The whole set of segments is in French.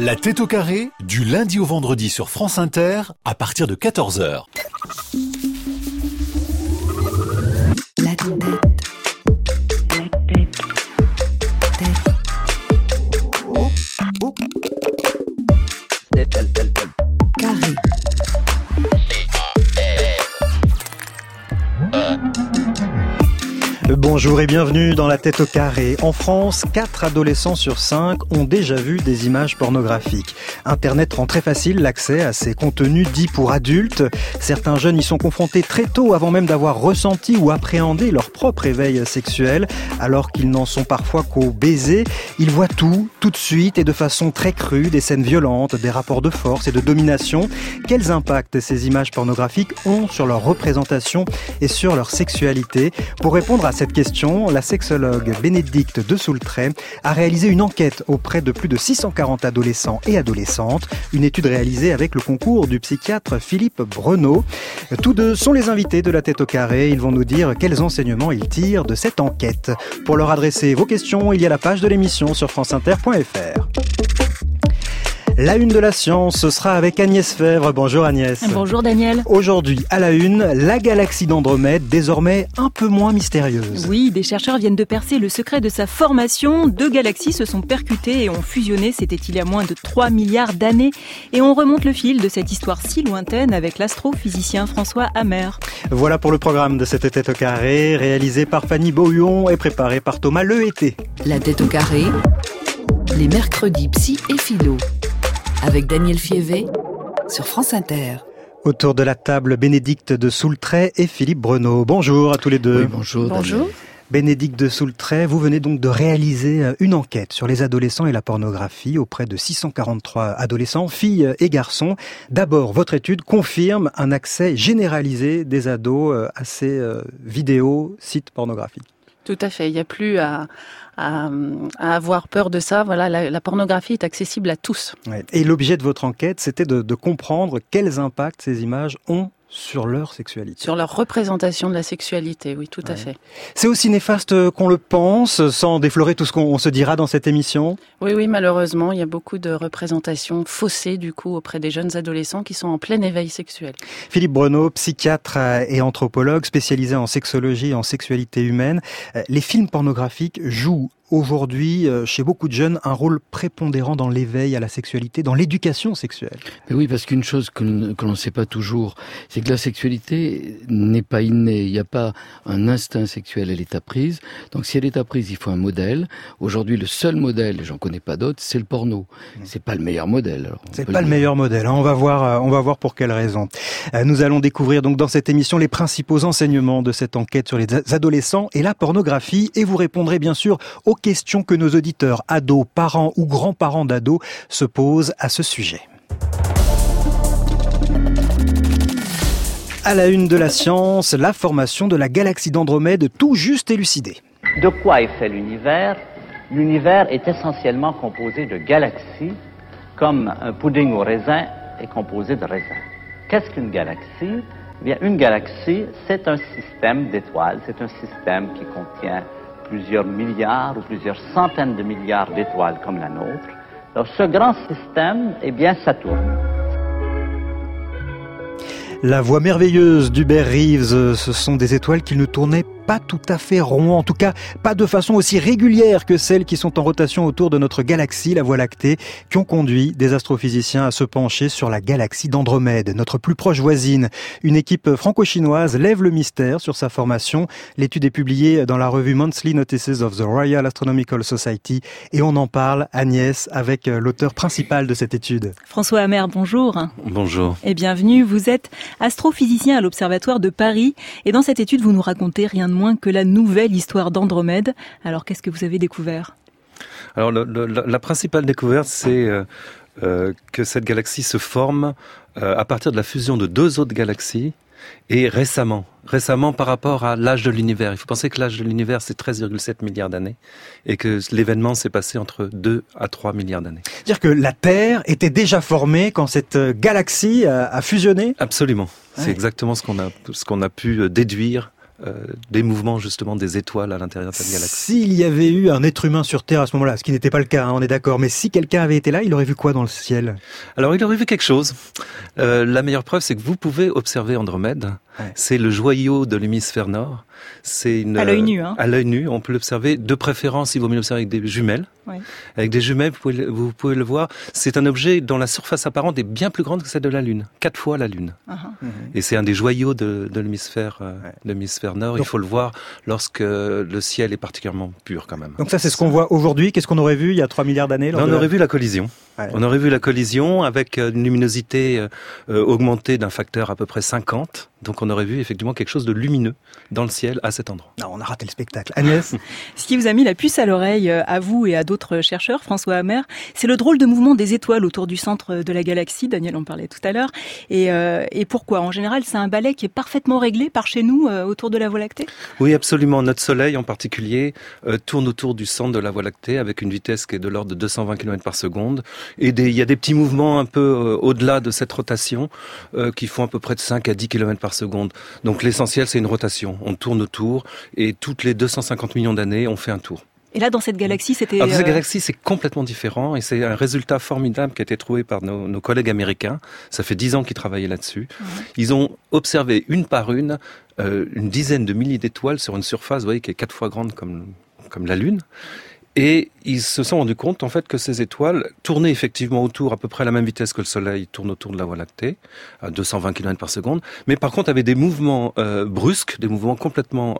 La tête au carré, du lundi au vendredi sur France Inter, à partir de 14h. La tête. Carré. Bonjour et bienvenue dans la tête au carré. En France, 4 adolescents sur 5 ont déjà vu des images pornographiques. Internet rend très facile l'accès à ces contenus dits pour adultes. Certains jeunes y sont confrontés très tôt avant même d'avoir ressenti ou appréhendé leur propre éveil sexuel, alors qu'ils n'en sont parfois qu'au baiser. Ils voient tout de suite et de façon très crue, des scènes violentes, des rapports de force et de domination. Quels impacts ces images pornographiques ont sur leur représentation et sur leur sexualité? Pour répondre à cette question, la sexologue Bénédicte de Soultray a réalisé une enquête auprès de plus de 640 adolescents et adolescentes, une étude réalisée avec le concours du psychiatre Philippe Breneau. Tous deux sont les invités de la tête au carré. Ils vont nous dire quels enseignements ils tirent de cette enquête. Pour leur adresser vos questions, il y a la page de l'émission sur franceinter.fr. La une de la science, ce sera avec Agnès Fèvre. Bonjour Agnès. Bonjour Daniel. Aujourd'hui, à la une, la galaxie d'Andromède, désormais un peu moins mystérieuse. Oui, des chercheurs viennent de percer le secret de sa formation. 2 galaxies se sont percutées et ont fusionné, c'était il y a moins de 3 milliards d'années. Et on remonte le fil de cette histoire si lointaine avec l'astrophysicien François Hammer. Voilà pour le programme de cette tête au carré, réalisé par Fanny Beaulion et préparé par Thomas Lehété. La tête au carré, les mercredis psy et philo. Avec Daniel Fievé sur France Inter. Autour de la table, Bénédicte de Soultray et Philippe Breneau. Bonjour à tous les deux. Oui, bonjour. Bonjour. Bénédicte de Soultray, vous venez donc de réaliser une enquête sur les adolescents et la pornographie auprès de 643 adolescents, filles et garçons. D'abord, votre étude confirme un accès généralisé des ados à ces vidéos, sites pornographiques. Tout à fait, il n'y a plus à avoir peur de ça. Voilà, la pornographie est accessible à tous. Ouais. Et l'objet de votre enquête, c'était de comprendre quels impacts ces images ont sur leur sexualité. Sur leur représentation de la sexualité, oui, tout à fait. C'est aussi néfaste qu'on le pense, sans déflorer tout ce qu'on se dira dans cette émission? Oui, malheureusement, il y a beaucoup de représentations faussées, du coup, auprès des jeunes adolescents qui sont en plein éveil sexuel. Philippe Breneau, psychiatre et anthropologue spécialisé en sexologie et en sexualité humaine. Les films pornographiques jouent aujourd'hui, chez beaucoup de jeunes, un rôle prépondérant dans l'éveil à la sexualité, dans l'éducation sexuelle. Mais oui, parce qu'une chose que l'on ne sait pas toujours, c'est que la sexualité n'est pas innée. Il n'y a pas un instinct sexuel, elle est apprise. Donc si elle est apprise, il faut un modèle. Aujourd'hui, le seul modèle, et j'en connais pas d'autres, c'est le porno. C'est pas le meilleur modèle. Alors, c'est pas le meilleur modèle. On va voir pour quelle raison. Nous allons découvrir donc dans cette émission les principaux enseignements de cette enquête sur les adolescents et la pornographie. Et vous répondrez bien sûr aux questions que nos auditeurs, ados, parents ou grands-parents d'ados se posent à ce sujet. À la une de la science, la formation de la galaxie d'Andromède tout juste élucidée. De quoi est fait l'univers? L'univers est essentiellement composé de galaxies, comme un pudding au raisin est composé de raisins. Qu'est-ce qu'une galaxie? Eh bien, une galaxie, c'est un système d'étoiles, c'est un système qui contient plusieurs milliards ou plusieurs centaines de milliards d'étoiles comme la nôtre. Alors, ce grand système, eh bien, ça tourne. La voix merveilleuse d'Hubert Reeves, ce sont des étoiles qui ne tournaient pas tout à fait rond, en tout cas pas de façon aussi régulière que celles qui sont en rotation autour de notre galaxie, la Voie lactée, qui ont conduit des astrophysiciens à se pencher sur la galaxie d'Andromède, notre plus proche voisine. Une équipe franco-chinoise lève le mystère sur sa formation. L'étude est publiée dans la revue Monthly Notices of the Royal Astronomical Society et on en parle, Agnès, avec l'auteur principal de cette étude. François Hammer, bonjour. Bonjour. Et bienvenue, vous êtes astrophysicien à l'Observatoire de Paris et dans cette étude vous nous racontez rien de moins que la nouvelle histoire d'Andromède. Alors qu'est-ce que vous avez découvert? Alors la principale découverte, c'est que cette galaxie se forme à partir de la fusion de 2 autres galaxies et récemment par rapport à l'âge de l'univers. Il faut penser que l'âge de l'univers, c'est 13,7 milliards d'années et que l'événement s'est passé entre 2 à 3 milliards d'années. C'est-à-dire que la Terre était déjà formée quand cette galaxie a fusionné? Absolument. C'est exactement ce qu'on a pu déduire des mouvements justement des étoiles à l'intérieur de cette galaxie. S'il y avait eu un être humain sur Terre à ce moment-là, ce qui n'était pas le cas, on est d'accord, mais si quelqu'un avait été là, il aurait vu quoi dans le ciel ? Alors il aurait vu quelque chose. La meilleure preuve, c'est que vous pouvez observer Andromède. Ouais. C'est le joyau de l'hémisphère nord. C'est à l'œil nu. À l'œil nu, on peut l'observer. De préférence, il vaut mieux l'observer avec des jumelles. Ouais. Avec des jumelles, vous pouvez le voir. C'est un objet dont la surface apparente est bien plus grande que celle de la Lune. 4 fois la Lune. Et c'est un des joyaux de l'hémisphère nord. Donc, il faut le voir lorsque le ciel est particulièrement pur quand même. Donc ça, c'est ce qu'on voit aujourd'hui. Qu'est-ce qu'on aurait vu il y a 3 milliards d'années ? On aurait vu la collision. Ouais. On aurait vu la collision avec une luminosité augmentée d'un facteur à peu près 50. Donc on aurait vu effectivement quelque chose de lumineux dans le ciel à cet endroit. Non, on a raté le spectacle. Agnès ? Ce qui vous a mis la puce à l'oreille à vous et à d'autres chercheurs, François Hammer, c'est le drôle de mouvement des étoiles autour du centre de la galaxie. Daniel en parlait tout à l'heure. Et pourquoi ? En général, c'est un ballet qui est parfaitement réglé par chez nous autour de la Voie lactée ? Oui, absolument. Notre Soleil en particulier tourne autour du centre de la Voie lactée avec une vitesse qui est de l'ordre de 220 km par seconde. Et il y a des petits mouvements un peu au-delà de cette rotation qui font à peu près de 5 à 10 km par seconde. Donc l'essentiel, c'est une rotation. On tourne autour et toutes les 250 millions d'années, on fait un tour. Et là, dans cette galaxie, c'était... Alors, dans cette galaxie, c'est complètement différent et c'est un résultat formidable qui a été trouvé par nos collègues américains. Ça fait 10 ans qu'ils travaillaient là-dessus. Ils ont observé une par une dizaine de milliers d'étoiles sur une surface, vous voyez, qui est 4 fois grande comme la Lune. Et ils se sont rendus compte, en fait, que ces étoiles tournaient effectivement autour à peu près à la même vitesse que le Soleil tourne autour de la Voie lactée, à 220 km par seconde, mais par contre avaient des mouvements brusques, des mouvements complètement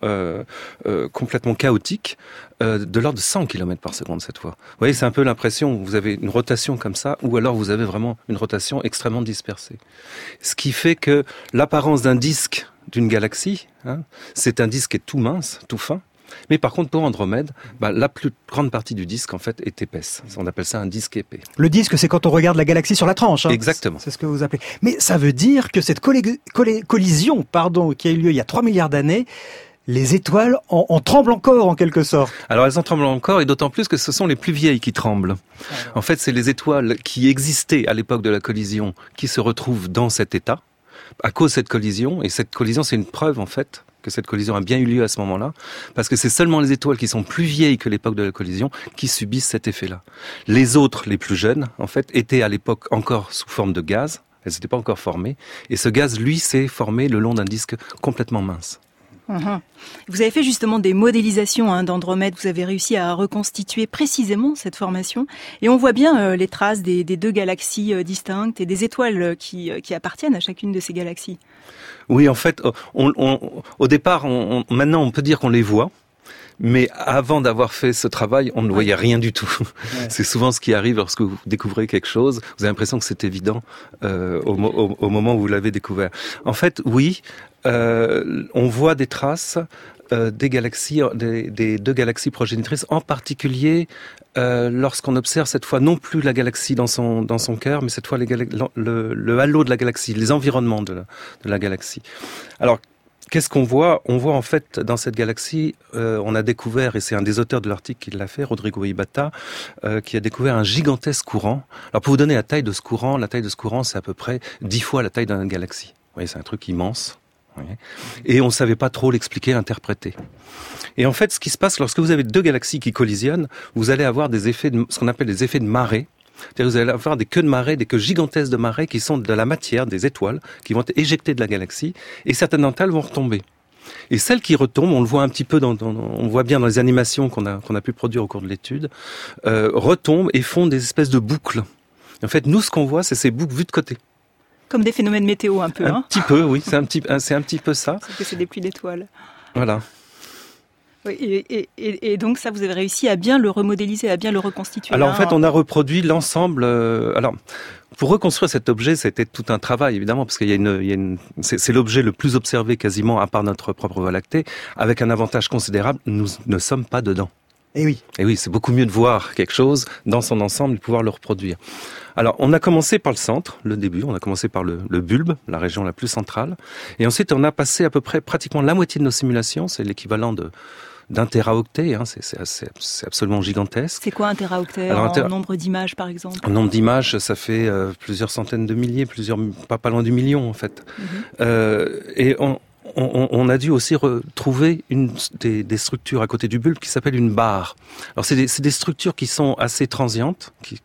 chaotiques, de l'ordre de 100 km par seconde cette fois. Vous voyez, c'est un peu l'impression, vous avez une rotation comme ça, ou alors vous avez vraiment une rotation extrêmement dispersée. Ce qui fait que l'apparence d'un disque d'une galaxie, c'est un disque qui est tout mince, tout fin. Mais par contre, pour Andromède, la plus grande partie du disque, en fait, est épaisse. On appelle ça un disque épais. Le disque, c'est quand on regarde la galaxie sur la tranche. Exactement. C'est ce que vous appelez. Mais ça veut dire que cette collision, qui a eu lieu il y a 3 milliards d'années, les étoiles en tremblent encore, en quelque sorte. Alors, elles en tremblent encore, et d'autant plus que ce sont les plus vieilles qui tremblent. En fait, c'est les étoiles qui existaient à l'époque de la collision qui se retrouvent dans cet état, à cause de cette collision. Et cette collision, c'est une preuve, en fait, que cette collision a bien eu lieu à ce moment-là, parce que c'est seulement les étoiles qui sont plus vieilles que l'époque de la collision qui subissent cet effet-là. Les autres, les plus jeunes, en fait, étaient à l'époque encore sous forme de gaz, elles n'étaient pas encore formées, et ce gaz, lui, s'est formé le long d'un disque complètement mince. Vous avez fait justement des modélisations d'Andromède, vous avez réussi à reconstituer précisément cette formation et on voit bien les traces des 2 galaxies distinctes et des étoiles qui appartiennent à chacune de ces galaxies. Oui, en fait, au départ, maintenant on peut dire qu'on les voit. Mais avant d'avoir fait ce travail, on ne voyait rien du tout. Ouais. C'est souvent ce qui arrive lorsque vous découvrez quelque chose. Vous avez l'impression que c'est évident au moment où vous l'avez découvert. En fait, oui, on voit des traces des galaxies, des 2 galaxies progénitrices, en particulier lorsqu'on observe cette fois non plus la galaxie dans son cœur, mais cette fois le halo de la galaxie, les environnements de la galaxie. Alors, qu'est-ce qu'on voit ? On voit en fait dans cette galaxie, on a découvert, et c'est un des auteurs de l'article qui l'a fait, Rodrigo Ibata, qui a découvert un gigantesque courant. Alors pour vous donner la taille de ce courant, c'est à peu près 10 fois la taille d'une galaxie. Vous voyez, c'est un truc immense. Et on ne savait pas trop l'expliquer, l'interpréter. Et en fait, ce qui se passe lorsque vous avez 2 galaxies qui collisionnent, vous allez avoir des effets, ce qu'on appelle des effets de marée. C'est-à-dire vous allez avoir des queues de marée, des queues gigantesques de marée qui sont de la matière, des étoiles, qui vont être éjectées de la galaxie, et certaines d'entre elles vont retomber. Et celles qui retombent, on le voit un petit peu, on voit bien dans les animations qu'on a pu produire au cours de l'étude, retombent et font des espèces de boucles. En fait, nous, ce qu'on voit, c'est ces boucles vues de côté. Comme des phénomènes météo un peu. Un petit peu, oui, c'est un petit peu ça. C'est que c'est des pluies d'étoiles. Voilà. Oui, et donc ça, vous avez réussi à bien le remodéliser, à bien le reconstituer. Alors en fait, on a reproduit l'ensemble. Alors pour reconstruire cet objet, c'était tout un travail évidemment, parce qu'il y a c'est l'objet le plus observé quasiment à part notre propre Voie lactée, avec un avantage considérable. Nous ne sommes pas dedans. Et oui, c'est beaucoup mieux de voir quelque chose dans son ensemble et de pouvoir le reproduire. Alors, on a commencé par le centre, le début, on a commencé par le bulbe, la région la plus centrale, et ensuite on a passé à peu près pratiquement la moitié de nos simulations, c'est l'équivalent d'un téraoctet, c'est absolument gigantesque. C'est quoi un téraoctet en nombre d'images par exemple ? En nombre d'images, ça fait plusieurs centaines de milliers, pas loin du million en fait. Et on a dû aussi retrouver des structures à côté du bulbe qui s'appellent une barre. Alors c'est des structures qui sont assez transientes, qui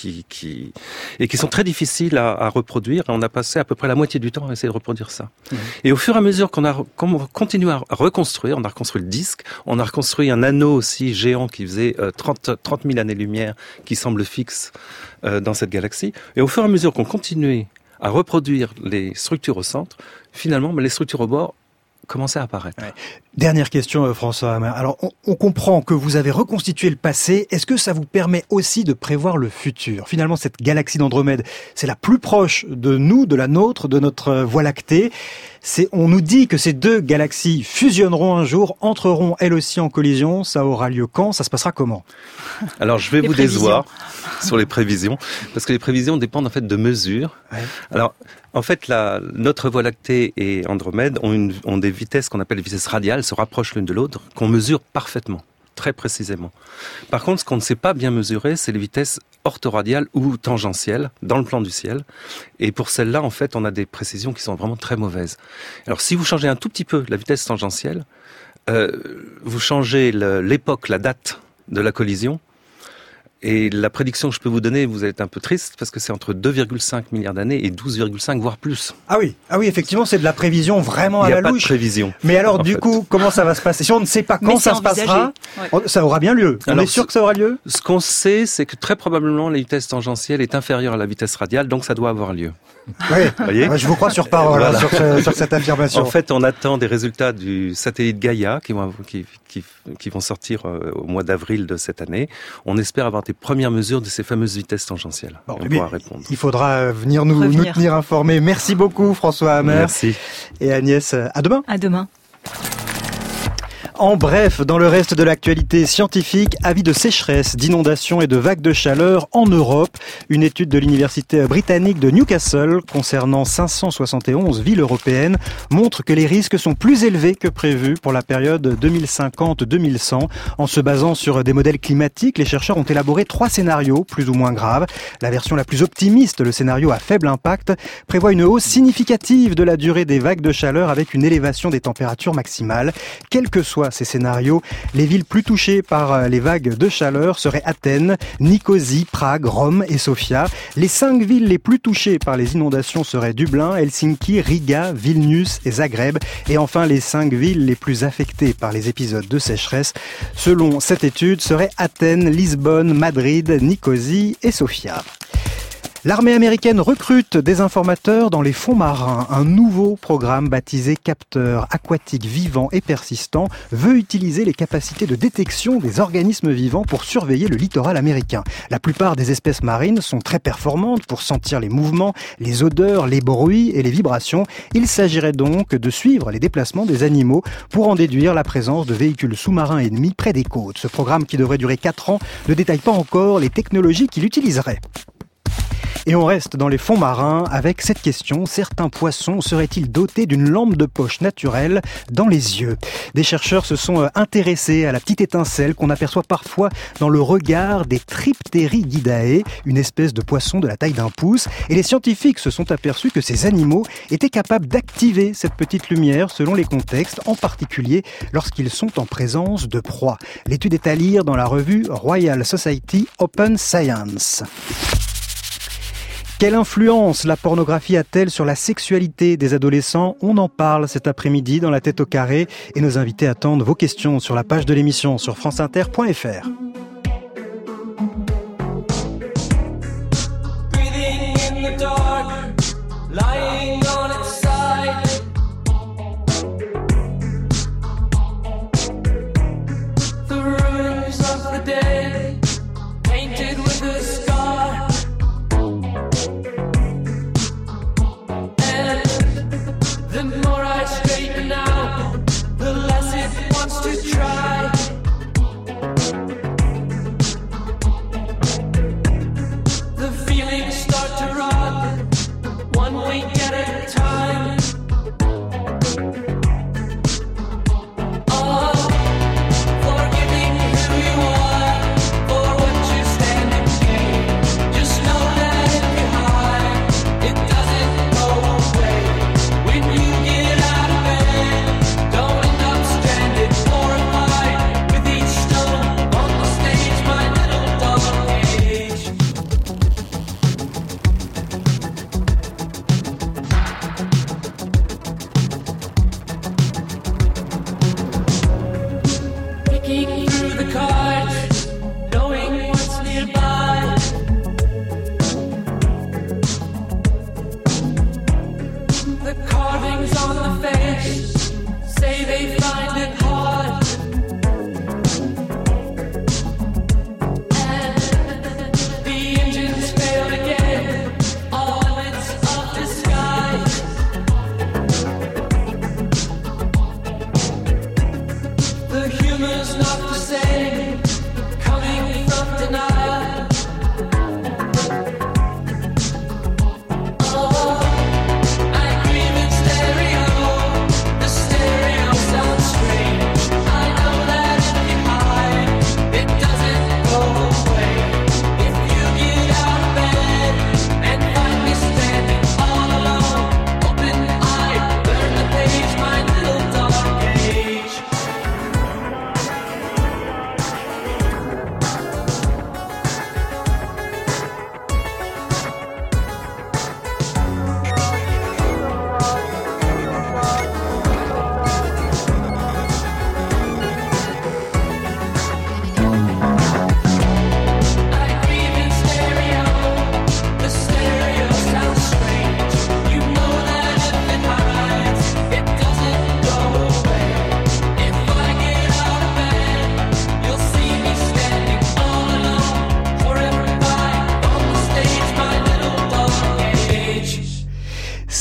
sont très difficiles à reproduire. Et on a passé à peu près la moitié du temps à essayer de reproduire ça. Et au fur et à mesure qu'on continue à reconstruire, on a reconstruit le disque, on a reconstruit un anneau aussi géant qui faisait 30 000 années-lumière, qui semble fixe dans cette galaxie. Et au fur et à mesure qu'on continuait à reproduire les structures au centre, finalement, les structures au bord commençaient à apparaître. Ouais. Dernière question, François Hammer. Alors, on comprend que vous avez reconstitué le passé. Est-ce que ça vous permet aussi de prévoir le futur ? Finalement, cette galaxie d'Andromède, c'est la plus proche de nous, de la nôtre, de notre Voie lactée. On nous dit que ces deux galaxies fusionneront un jour, entreront elles aussi en collision. Ça aura lieu quand ? Ça se passera comment ? Alors, je vais vous décevoir sur les prévisions, parce que les prévisions dépendent en fait de mesures. Ouais. Alors, en fait, notre Voie lactée et Andromède ont des vitesses qu'on appelle les vitesses radiales, se rapprochent l'une de l'autre, qu'on mesure parfaitement, très précisément. Par contre, ce qu'on ne sait pas bien mesurer, c'est les vitesses orthoradiales ou tangentielles dans le plan du ciel. Et pour celles-là, en fait, on a des précisions qui sont vraiment très mauvaises. Alors, si vous changez un tout petit peu la vitesse tangentielle, vous changez l'époque, la date de la collision. Et la prédiction que je peux vous donner, vous allez être un peu triste, parce que c'est entre 2,5 milliards d'années et 12,5, voire plus. Ah oui, effectivement, c'est de la prévision vraiment à la louche. Il n'y a pas de prévision. Mais alors, du coup, comment ça va se passer ? Si on ne sait pas quand ça se passera, ça aura bien lieu. On est sûr que ça aura lieu ? Ce qu'on sait, c'est que très probablement, la vitesse tangentielle est inférieure à la vitesse radiale, donc ça doit avoir lieu. Oui, voyez, je vous crois sur parole, voilà. sur cette affirmation. En fait, on attend des résultats du satellite Gaïa qui vont sortir au mois d'avril de cette année. On espère avoir des premières mesures de ces fameuses vitesses tangentielles. Bon, on pourra répondre. Il faudra venir nous tenir informés. Merci beaucoup, François Hammer. Merci. Et Agnès, à demain. À demain. En bref, dans le reste de l'actualité scientifique, avis de sécheresse, d'inondations et de vagues de chaleur en Europe. Une étude de l'université britannique de Newcastle concernant 571 villes européennes montre que les risques sont plus élevés que prévu pour la période 2050-2100. En se basant sur des modèles climatiques, les chercheurs ont élaboré 3 scénarios plus ou moins graves. La version la plus optimiste, le scénario à faible impact, prévoit une hausse significative de la durée des vagues de chaleur avec une élévation des températures maximales. Quel que soit ces scénarios, les villes plus touchées par les vagues de chaleur seraient Athènes, Nicosie, Prague, Rome et Sofia. Les 5 villes les plus touchées par les inondations seraient Dublin, Helsinki, Riga, Vilnius et Zagreb. Et enfin, les 5 villes les plus affectées par les épisodes de sécheresse, selon cette étude, seraient Athènes, Lisbonne, Madrid, Nicosie et Sofia. L'armée américaine recrute des informateurs dans les fonds marins. Un nouveau programme baptisé Capteurs aquatiques vivants et persistants veut utiliser les capacités de détection des organismes vivants pour surveiller le littoral américain. La plupart des espèces marines sont très performantes pour sentir les mouvements, les odeurs, les bruits et les vibrations. Il s'agirait donc de suivre les déplacements des animaux pour en déduire la présence de véhicules sous-marins ennemis près des côtes. Ce programme, qui devrait durer 4 ans, ne détaille pas encore les technologies qu'il utiliserait. Et on reste dans les fonds marins avec cette question. Certains poissons seraient-ils dotés d'une lampe de poche naturelle dans les yeux ? Des chercheurs se sont intéressés à la petite étincelle qu'on aperçoit parfois dans le regard des Tripterigidae, une espèce de poisson de la taille d'un pouce. Et les scientifiques se sont aperçus que ces animaux étaient capables d'activer cette petite lumière selon les contextes, en particulier lorsqu'ils sont en présence de proies. L'étude est à lire dans la revue Royal Society Open Science. Quelle influence la pornographie a-t-elle sur la sexualité des adolescents ? On en parle cet après-midi dans La Tête au carré et nos invités attendent vos questions sur la page de l'émission sur franceinter.fr.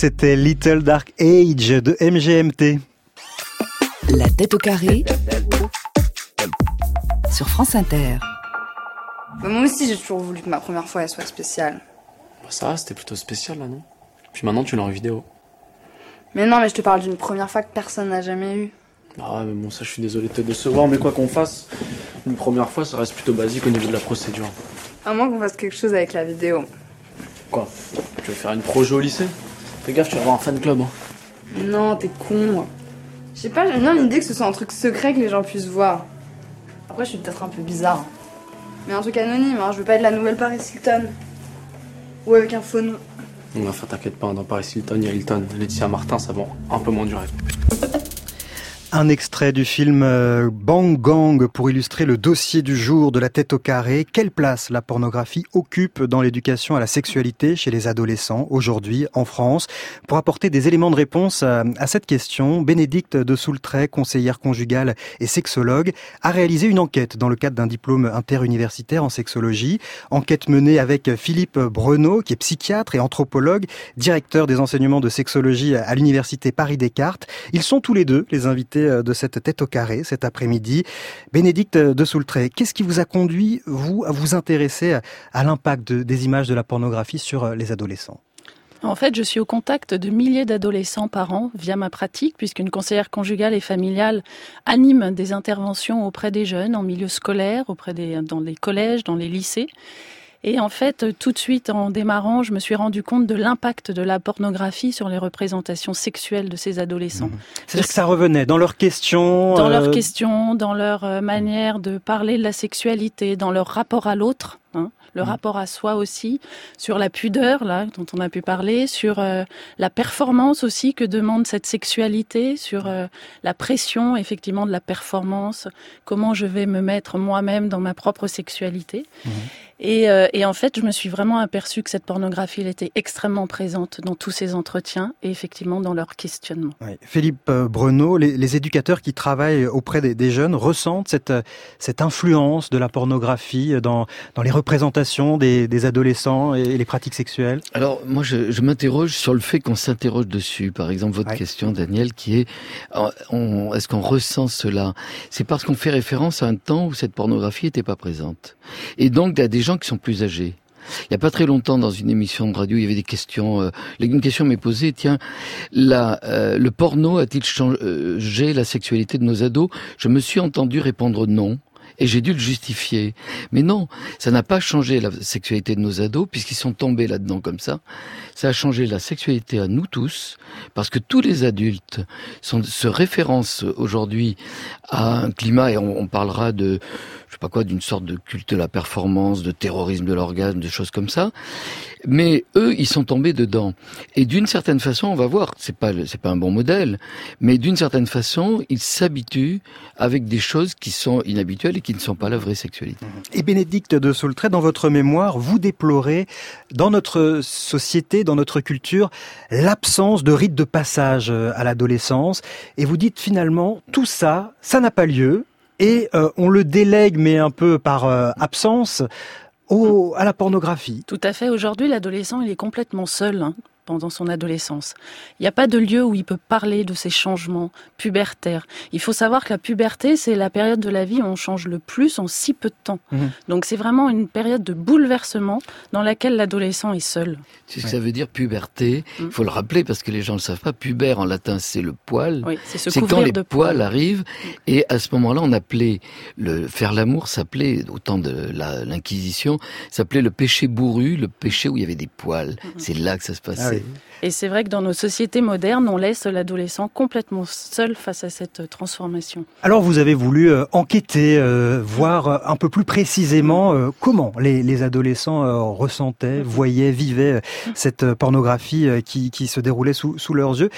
c'était Little Dark Age de MGMT. La tête au carré sur France Inter. Moi aussi, j'ai toujours voulu que ma première fois elle soit spéciale. Bah ça va, c'était plutôt spécial là, non? Puis maintenant, tu l'as en vidéo. Mais non, mais je te parle d'une première fois que personne n'a jamais eue. Ah ouais, mais bon, ça, je suis désolé de te décevoir, mais quoi qu'on fasse, une première fois, ça reste plutôt basique au niveau de la procédure. À moins qu'on fasse quelque chose avec la vidéo. Quoi? Tu veux faire une projo au lycée? Fais gaffe, tu vas avoir un fan club. Hein. Non, t'es con. Je sais pas, j'aime bien l'idée que ce soit un truc secret que les gens puissent voir. Après, je suis peut-être un peu bizarre. Mais un truc anonyme, hein. Je veux pas être la nouvelle Paris Hilton. Ou avec un faux nom. Enfin, t'inquiète pas, dans Paris Hilton, il y a Hilton. Laetitia Martin, ça vend un peu moins du rêve. Un extrait du film Bang Gang pour illustrer le dossier du jour de La tête au carré. Quelle place la pornographie occupe dans l'éducation à la sexualité chez les adolescents aujourd'hui en France? Pour apporter des éléments de réponse à cette question, Bénédicte de Soultret, conseillère conjugale et sexologue, a réalisé une enquête dans le cadre d'un diplôme interuniversitaire en sexologie. Enquête menée avec Philippe Breneau, qui est psychiatre et anthropologue, directeur des enseignements de sexologie à l'université Paris-Descartes. Ils sont tous les deux les invités de cette tête au carré cet après-midi. Bénédicte de Soultret, qu'est-ce qui vous a conduit, vous, à vous intéresser à l'impact des images de la pornographie sur les adolescents? En fait, je suis au contact de milliers d'adolescents par an via ma pratique, puisqu'une conseillère conjugale et familiale anime des interventions auprès des jeunes en milieu scolaire, dans les collèges, dans les lycées. Et en fait, tout de suite, en démarrant, je me suis rendu compte de l'impact de la pornographie sur les représentations sexuelles de ces adolescents. C'est-à-dire que ça revenait dans leurs questions... Dans leurs questions, dans leur manière de parler de la sexualité, dans leur rapport à l'autre, le rapport à soi aussi, sur la pudeur, là, dont on a pu parler, sur la performance aussi que demande cette sexualité, sur la pression, effectivement, de la performance, comment je vais me mettre moi-même dans ma propre sexualité. Et en fait, je me suis vraiment aperçue que cette pornographie, elle était extrêmement présente dans tous ces entretiens et effectivement dans leur questionnement. Oui. Philippe Breneau, les éducateurs qui travaillent auprès des jeunes ressentent cette influence de la pornographie dans les représentations des adolescents et les pratiques sexuelles? Alors, moi, je m'interroge sur le fait qu'on s'interroge dessus. Par exemple, votre question, Daniel, qui est est-ce qu'on ressent cela? C'est parce qu'on fait référence à un temps où cette pornographie n'était pas présente. Et donc, il y a des gens qui sont plus âgés. Il n'y a pas très longtemps, dans une émission de radio, il y avait des questions. Une question m'est posée, tiens, le porno a-t-il changé la sexualité de nos ados? Je me suis entendu répondre non. Et j'ai dû le justifier. Mais non, ça n'a pas changé la sexualité de nos ados, puisqu'ils sont tombés là-dedans comme ça. Ça a changé la sexualité à nous tous, parce que tous les adultes se référencent aujourd'hui à un climat, et on parlera de, je sais pas quoi, d'une sorte de culte de la performance, de terrorisme de l'orgasme, de choses comme ça. Mais eux, ils sont tombés dedans. Et d'une certaine façon, on va voir, c'est pas un bon modèle, mais d'une certaine façon, ils s'habituent avec des choses qui sont inhabituelles et qui ne sont pas la vraie sexualité. Et Bénédicte de Soultret, dans votre mémoire, vous déplorez, dans notre société, dans notre culture, l'absence de rite de passage à l'adolescence. Et vous dites finalement, tout ça, ça n'a pas lieu. Et on le délègue, mais un peu par absence, à la pornographie. Tout à fait. Aujourd'hui, l'adolescent, il est complètement seul pendant son adolescence. Il n'y a pas de lieu où il peut parler de ces changements pubertaires. Il faut savoir que la puberté, c'est la période de la vie où on change le plus en si peu de temps. Donc c'est vraiment une période de bouleversement dans laquelle l'adolescent est seul. C'est ce que ça veut dire puberté. Il faut le rappeler parce que les gens ne le savent pas. Pubère en latin, c'est le poil. Oui, c'est quand les poils arrivent. Et à ce moment-là, on appelait faire l'amour, s'appelait, au temps de l'Inquisition, s'appelait le péché bourru, le péché où il y avait des poils. C'est là que ça se passait. Et c'est vrai que dans nos sociétés modernes, on laisse l'adolescent complètement seul face à cette transformation. Alors vous avez voulu enquêter, voir un peu plus précisément comment les adolescents ressentaient, voyaient, vivaient cette pornographie qui se déroulait sous leurs yeux.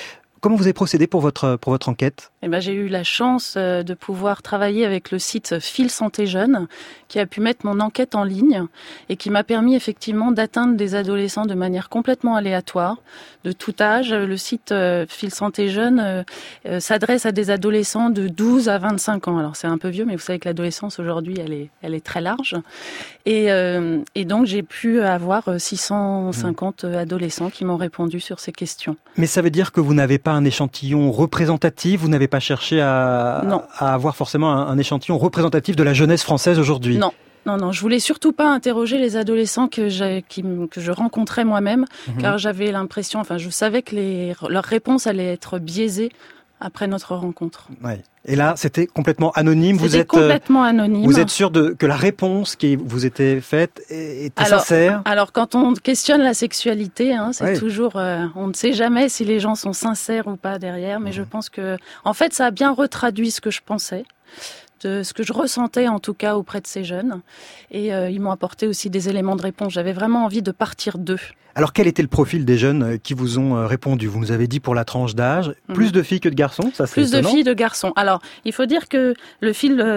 Comment vous avez procédé pour votre enquête ? Eh ben, j'ai eu la chance de pouvoir travailler avec le site Fil Santé Jeune, qui a pu mettre mon enquête en ligne et qui m'a permis effectivement d'atteindre des adolescents de manière complètement aléatoire, de tout âge. Le site Fil Santé Jeune s'adresse à des adolescents de 12 à 25 ans. Alors c'est un peu vieux, mais vous savez que l'adolescence aujourd'hui, elle est très large. Et donc j'ai pu avoir 650 adolescents qui m'ont répondu sur ces questions. Mais ça veut dire que vous n'avez pas un échantillon représentatif, vous n'avez pas cherché à avoir forcément un échantillon représentatif de la jeunesse française aujourd'hui ? Non, je voulais surtout pas interroger les adolescents que je rencontrais moi-même, car j'avais l'impression, je savais que leurs réponses allaient être biaisées après notre rencontre. Ouais. Et là, c'était complètement anonyme. Complètement anonyme. Vous êtes sûr que la réponse qui vous était faite était sincère ? Alors, quand on questionne la sexualité, c'est toujours, on ne sait jamais si les gens sont sincères ou pas derrière, mais je pense que, en fait, ça a bien retraduit ce que je pensais, de ce que je ressentais en tout cas auprès de ces jeunes, et ils m'ont apporté aussi des éléments de réponse. J'avais vraiment envie de partir d'eux. Alors, quel était le profil des jeunes qui vous ont répondu ? Vous nous avez dit pour la tranche d'âge, plus de filles que de garçons, ça c'est étonnant. Plus de filles, de garçons. Alors, il faut dire que le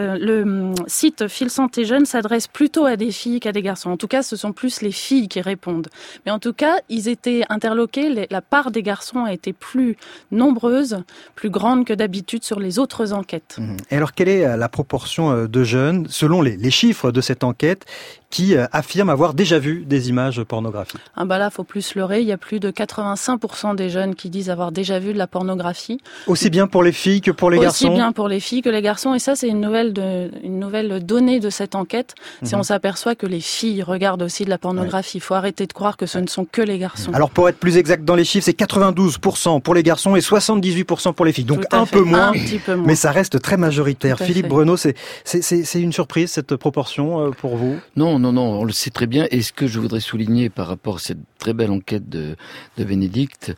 site Fil Santé Jeune s'adresse plutôt à des filles qu'à des garçons. En tout cas, ce sont plus les filles qui répondent. Mais en tout cas, ils étaient interloqués, la part des garçons a été plus nombreuse, plus grande que d'habitude sur les autres enquêtes. Et alors, quelle est la proportion de jeunes, selon les chiffres de cette enquête, qui affirment avoir déjà vu des images pornographiques? Là, faut plus se leurrer. Il y a plus de 85% des jeunes qui disent avoir déjà vu de la pornographie. Aussi bien pour les filles que pour les garçons? Aussi bien pour les filles que les garçons. Et ça, c'est une nouvelle donnée de cette enquête. C'est on s'aperçoit que les filles regardent aussi de la pornographie. Il faut arrêter de croire que ce ne sont que les garçons. Alors, pour être plus exact dans les chiffres, c'est 92% pour les garçons et 78% pour les filles. Donc un peu moins, mais ça reste très majoritaire. Philippe Breneau, c'est une surprise cette proportion pour vous? Non, on le sait très bien. Et ce que je voudrais souligner par rapport à cette très belle enquête de Bénédicte,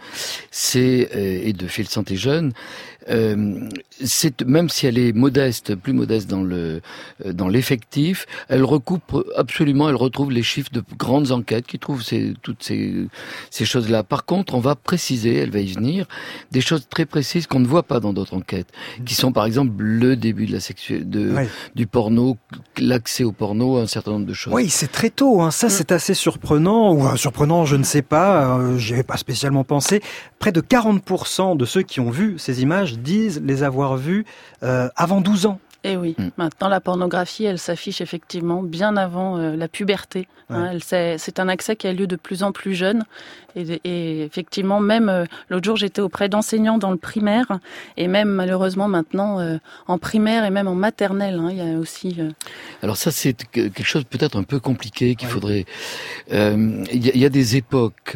et de Fil Santé Jeune, c'est, même si elle est modeste, plus modeste dans l'effectif, elle retrouve les chiffres de grandes enquêtes qui trouvent toutes ces choses-là. Par contre, on va préciser, elle va y venir, des choses très précises qu'on ne voit pas dans d'autres enquêtes, qui sont par exemple le début de du porno, l'accès au porno, un certain nombre de choses. Oui, c'est très tôt, ça c'est assez surprenant, ou surprenant, je ne sais pas, j'y avais pas spécialement pensé. Près de 40% de ceux qui ont vu ces images disent les avoir vues avant 12 ans. Et oui, maintenant la pornographie, elle s'affiche effectivement bien avant la puberté. C'est un accès qui a lieu de plus en plus jeune. Et effectivement, même l'autre jour, j'étais auprès d'enseignants dans le primaire, et même malheureusement maintenant en primaire et même en maternelle, il y a aussi. Alors ça, c'est quelque chose peut-être un peu compliqué qu'il faudrait. Il y a des époques,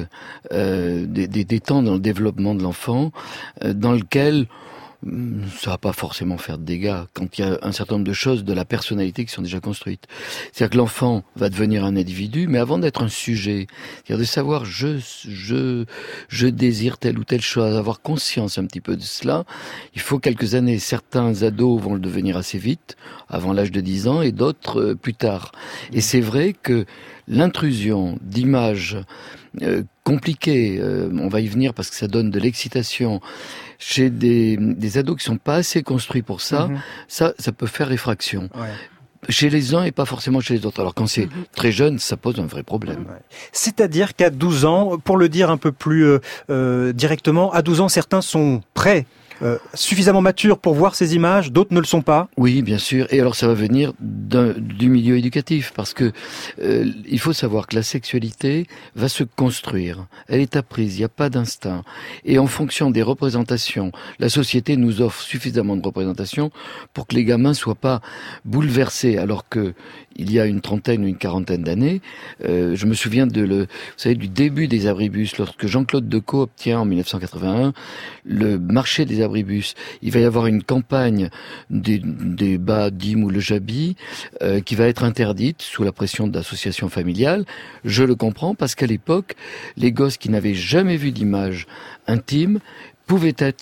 des temps dans le développement de l'enfant, dans lequel ça va pas forcément faire de dégâts quand il y a un certain nombre de choses de la personnalité qui sont déjà construites. C'est-à-dire que l'enfant va devenir un individu, mais avant d'être un sujet, c'est-à-dire de savoir je désire telle ou telle chose, avoir conscience un petit peu de cela, il faut quelques années. Certains ados vont le devenir assez vite, avant l'âge de 10 ans, et d'autres plus tard. Et c'est vrai que l'intrusion d'images compliquées, on va y venir parce que ça donne de l'excitation, chez des ados qui sont pas assez construits pour ça, ça peut faire effraction. Chez les uns et pas forcément chez les autres. Alors quand c'est très jeune, ça pose un vrai problème. C'est-à-dire qu'à 12 ans, pour le dire un peu plus directement, à 12 ans, certains sont prêts, suffisamment matures pour voir ces images, d'autres ne le sont pas. Oui, bien sûr. Et alors ça va venir du milieu éducatif, parce que il faut savoir que la sexualité va se construire. Elle est apprise, il n'y a pas d'instinct. Et en fonction des représentations, la société nous offre suffisamment de représentations pour que les gamins soient pas bouleversés, alors que il y a une trentaine ou une quarantaine d'années, je me souviens du début des abribus, lorsque Jean-Claude Decaux obtient en 1981 le marché des abribus. Il va y avoir une campagne des bas Dim ou le Jabi qui va être interdite sous la pression d'associations familiales. Je le comprends parce qu'à l'époque, les gosses qui n'avaient jamais vu d'image intime pouvaient être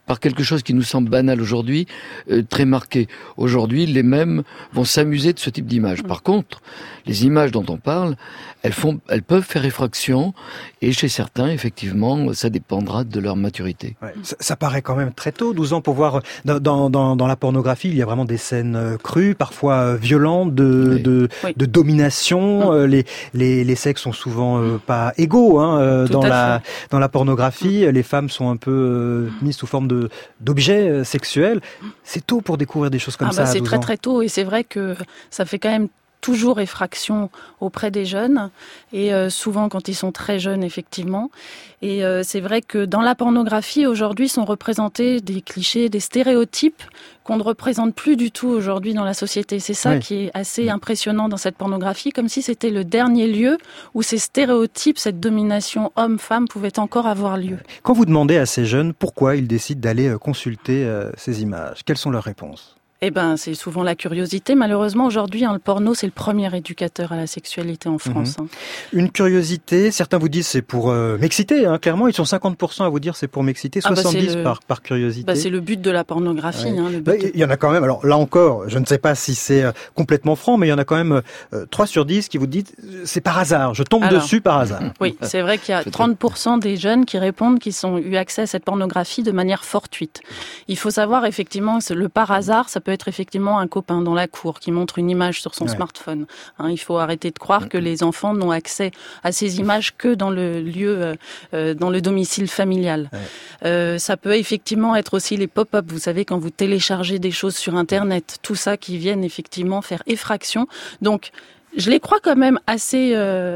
par quelque chose qui nous semble banal aujourd'hui, très marqué. Aujourd'hui, les mêmes vont s'amuser de ce type d'image. Par contre, les images dont on parle, elles peuvent faire effraction, et chez certains, effectivement, ça dépendra de leur maturité. Ouais, ça paraît quand même très tôt, 12 ans, pour voir dans la pornographie, il y a vraiment des scènes crues, parfois violentes, de domination. Les sexes sont souvent pas égaux dans la pornographie. Les femmes sont un peu mises sous forme d'objets sexuels. C'est tôt pour découvrir des choses comme ça. C'est 12 très ans. très tôt, et c'est vrai que ça fait quand même toujours effraction auprès des jeunes, et souvent quand ils sont très jeunes, effectivement. Et c'est vrai que dans la pornographie, aujourd'hui, sont représentés des clichés, des stéréotypes qu'on ne représente plus du tout aujourd'hui dans la société. C'est ça qui est assez impressionnant dans cette pornographie, comme si c'était le dernier lieu où ces stéréotypes, cette domination homme-femme pouvait encore avoir lieu. Quand vous demandez à ces jeunes pourquoi ils décident d'aller consulter ces images, quelles sont leurs réponses ? C'est souvent la curiosité. Malheureusement, aujourd'hui, le porno, c'est le premier éducateur à la sexualité en France. Une curiosité, certains vous disent c'est pour m'exciter, clairement. Ils sont 50% à vous dire c'est pour m'exciter, 70% par curiosité. C'est le but de la pornographie. Il y en a quand même, alors là encore, je ne sais pas si c'est complètement franc, mais il y en a quand même 3 sur 10 qui vous disent c'est par hasard, je tombe dessus par hasard. Oui, c'est vrai qu'il y a 30% des jeunes qui répondent qu'ils ont eu accès à cette pornographie de manière fortuite. Il faut savoir, effectivement, le par hasard, ça peut être effectivement un copain dans la cour qui montre une image sur son smartphone. Il faut arrêter de croire que les enfants n'ont accès à ces images que dans le lieu, dans le domicile familial. Ça peut effectivement être aussi les pop-up. Vous savez, quand vous téléchargez des choses sur Internet, tout ça qui viennent effectivement faire effraction. Donc, je les crois quand même assez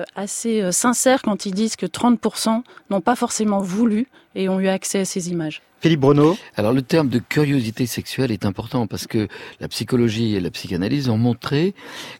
sincères quand ils disent que 30% n'ont pas forcément voulu et ont eu accès à ces images. Philippe Bruneau. Alors le terme de curiosité sexuelle est important parce que la psychologie et la psychanalyse ont montré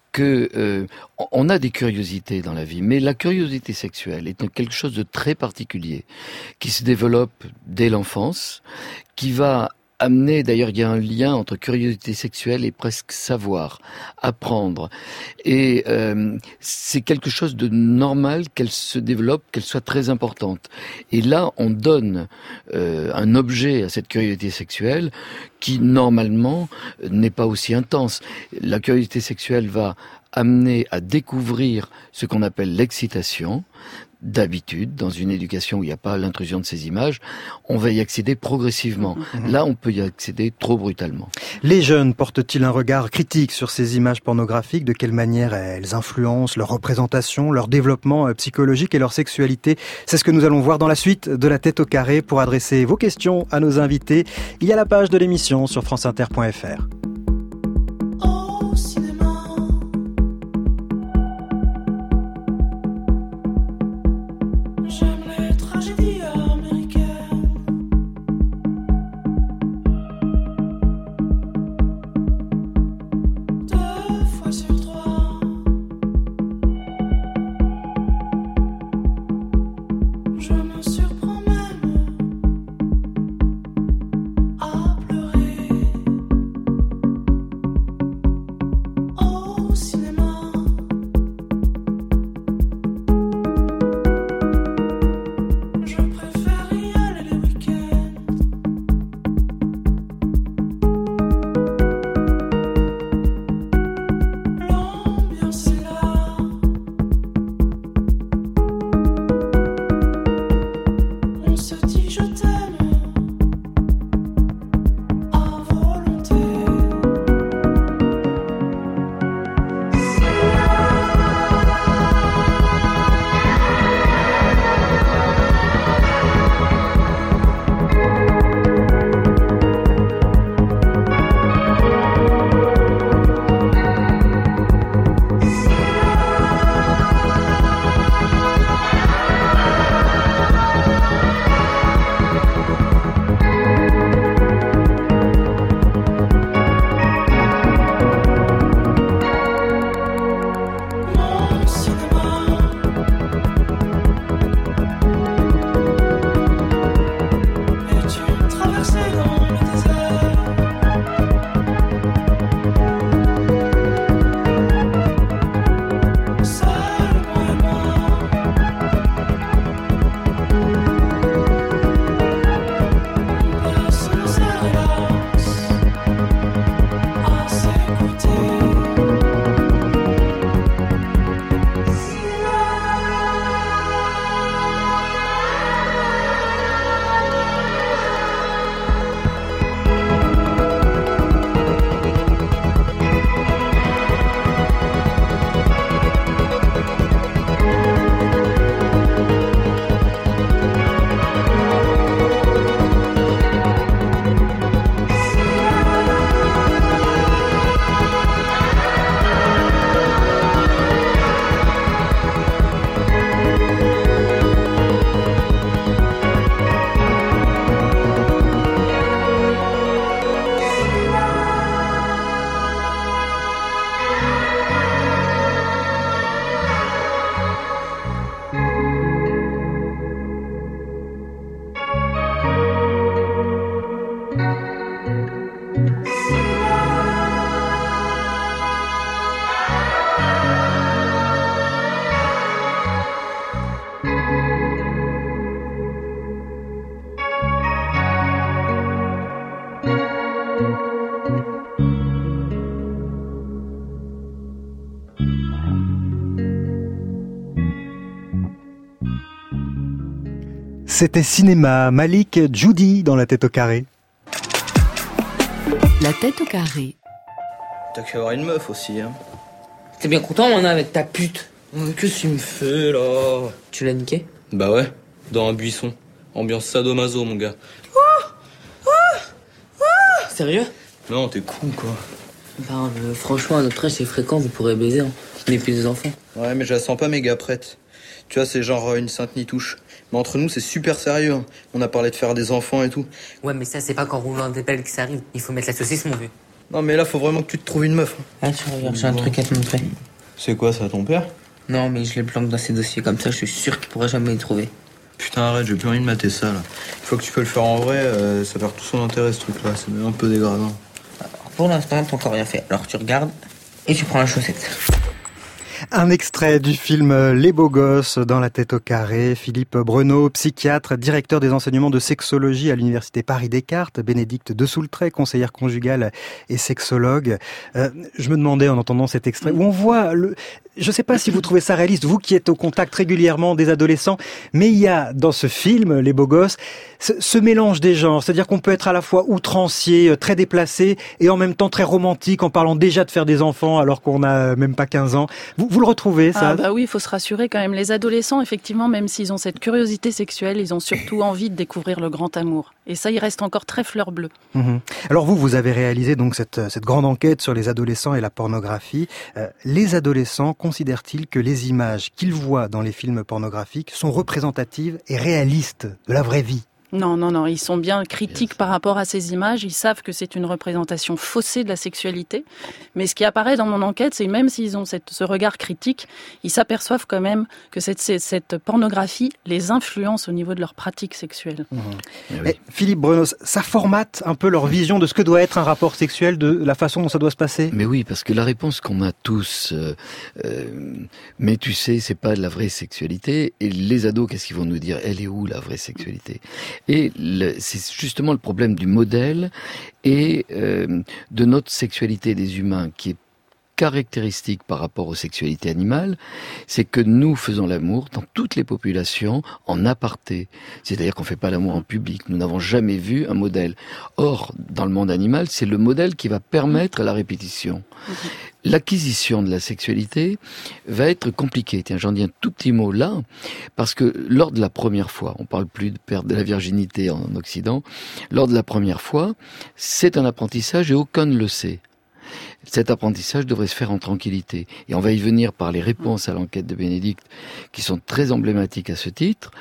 que on a des curiosités dans la vie, mais la curiosité sexuelle est quelque chose de très particulier qui se développe dès l'enfance, qui va amener, d'ailleurs il y a un lien entre curiosité sexuelle et presque savoir, apprendre. Et c'est quelque chose de normal qu'elle se développe, qu'elle soit très importante. Et là, on donne un objet à cette curiosité sexuelle qui, normalement, n'est pas aussi intense. La curiosité sexuelle va amener à découvrir ce qu'on appelle l'excitation. D'habitude, dans une éducation où il n'y a pas l'intrusion de ces images, on va y accéder progressivement. Là, on peut y accéder trop brutalement. Les jeunes portent-ils un regard critique sur ces images pornographiques ? De quelle manière elles influencent leur représentation, leur développement psychologique et leur sexualité ? C'est ce que nous allons voir dans la suite de La Tête au Carré. Pour adresser vos questions à nos invités, il y a la page de l'émission sur franceinter.fr. C'était cinéma, Malik Djoudi dans La tête au carré. La tête au carré. T'as qu'à avoir une meuf aussi, hein. T'es bien content, mon avec ta pute. Qu'est-ce qu'il me fait, là? Tu l'as niqué? Bah ouais, dans un buisson. Ambiance sadomaso, mon gars. Sérieux? Non, t'es con, quoi. Bah, franchement, à notre âge, c'est fréquent, vous pourrez baiser, hein. N'est plus des enfants. Ouais, mais je la sens pas méga prête. Tu vois, c'est genre une sainte ni touche. Mais entre nous, c'est super sérieux, hein. On a parlé de faire des enfants et tout. Ouais, mais ça, c'est pas qu'en roulant des pelles que ça arrive. Il faut mettre la saucisse, mon vieux. Non, mais là, faut vraiment que tu te trouves une meuf. Ah, tu regardes, j'ai un truc à te montrer. C'est quoi, ça, ton père? Non, mais je les planque dans ses dossiers comme ça, je suis sûr qu'il pourra jamais les trouver. Putain, arrête, j'ai plus envie de mater ça, là. Une fois que tu peux le faire en vrai, ça perd tout son intérêt, ce truc-là. C'est même un peu dégradant. Alors, pour l'instant, t'as encore rien fait. Alors, tu regardes et tu prends la chaussette. Un extrait du film Les Beaux Gosses dans La tête au carré. Philippe Breneau, psychiatre, directeur des enseignements de sexologie à l'université Paris-Descartes. Bénédicte Desoultret, conseillère conjugale et sexologue. Je me demandais en entendant cet extrait où on voit je ne sais pas si vous trouvez ça réaliste, vous qui êtes au contact régulièrement des adolescents, mais il y a dans ce film, Les Beaux Gosses, ce mélange des genres. C'est-à-dire qu'on peut être à la fois outrancier, très déplacé, et en même temps très romantique en parlant déjà de faire des enfants alors qu'on n'a même pas 15 ans. Vous le retrouvez, ça? Ah bah oui, il faut se rassurer quand même. Les adolescents, effectivement, même s'ils ont cette curiosité sexuelle, ils ont surtout envie de découvrir le grand amour. Et ça, il reste encore très fleur bleue. Alors vous avez réalisé donc cette grande enquête sur les adolescents et la pornographie. Les adolescents considèrent-ils que les images qu'ils voient dans les films pornographiques sont représentatives et réalistes de la vraie vie? Non, ils sont bien critiques par rapport à ces images, ils savent que c'est une représentation faussée de la sexualité, mais ce qui apparaît dans mon enquête, c'est même s'ils ont ce regard critique, ils s'aperçoivent quand même que cette pornographie les influence au niveau de leur pratique sexuelle. Oui. Philippe Breneau, ça formate un peu leur vision de ce que doit être un rapport sexuel, de la façon dont ça doit se passer? Mais oui, parce que la réponse qu'on a tous, mais tu sais, c'est pas de la vraie sexualité, et les ados, qu'est-ce qu'ils vont nous dire? Elle est où la vraie sexualité? Et c'est justement le problème du modèle et de notre sexualité des humains qui est caractéristique par rapport aux sexualités animales, c'est que nous faisons l'amour dans toutes les populations en aparté. C'est-à-dire qu'on ne fait pas l'amour en public. Nous n'avons jamais vu un modèle. Or, dans le monde animal, c'est le modèle qui va permettre la répétition. L'acquisition de la sexualité va être compliquée. Tiens, j'en dis un tout petit mot là, parce que lors de la première fois, on parle plus de perte de la virginité en Occident, lors de la première fois, c'est un apprentissage et aucun ne le sait. Cet apprentissage devrait se faire en tranquillité. Et on va y venir par les réponses à l'enquête de Bénédicte, qui sont très emblématiques à ce titre.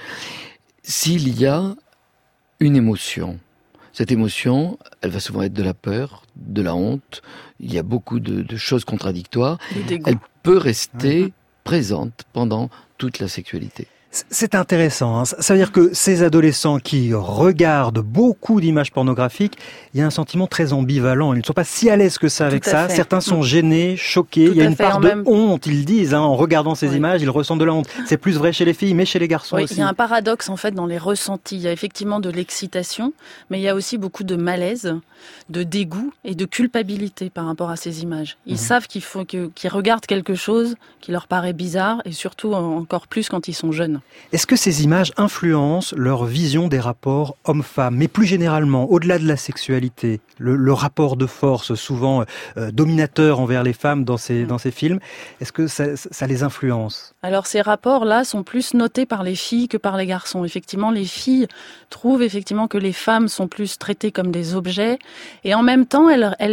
S'il y a une émotion, cette émotion, elle va souvent être de la peur, de la honte. Il y a beaucoup de choses contradictoires. Elle peut rester présente pendant toute la sexualité. C'est intéressant, hein. Ça veut dire que ces adolescents qui regardent beaucoup d'images pornographiques, il y a un sentiment très ambivalent. Ils ne sont pas si à l'aise que ça avec ça. Certains sont gênés, choqués. Il y a une part de honte, ils disent, hein, en regardant ces images, ils ressentent de la honte. C'est plus vrai chez les filles, mais chez les garçons aussi. Il y a un paradoxe en fait dans les ressentis. Il y a effectivement de l'excitation, mais il y a aussi beaucoup de malaise, de dégoût et de culpabilité par rapport à ces images. Ils savent qu'ils regardent quelque chose qui leur paraît bizarre, et surtout encore plus quand ils sont jeunes. Est-ce que ces images influencent leur vision des rapports hommes-femmes, mais plus généralement, au-delà de la sexualité, le rapport de force, souvent dominateur envers les femmes dans ces films, est-ce que ça les influence? Alors ces rapports-là sont plus notés par les filles que par les garçons. Effectivement, les filles trouvent effectivement que les femmes sont plus traitées comme des objets, et en même temps,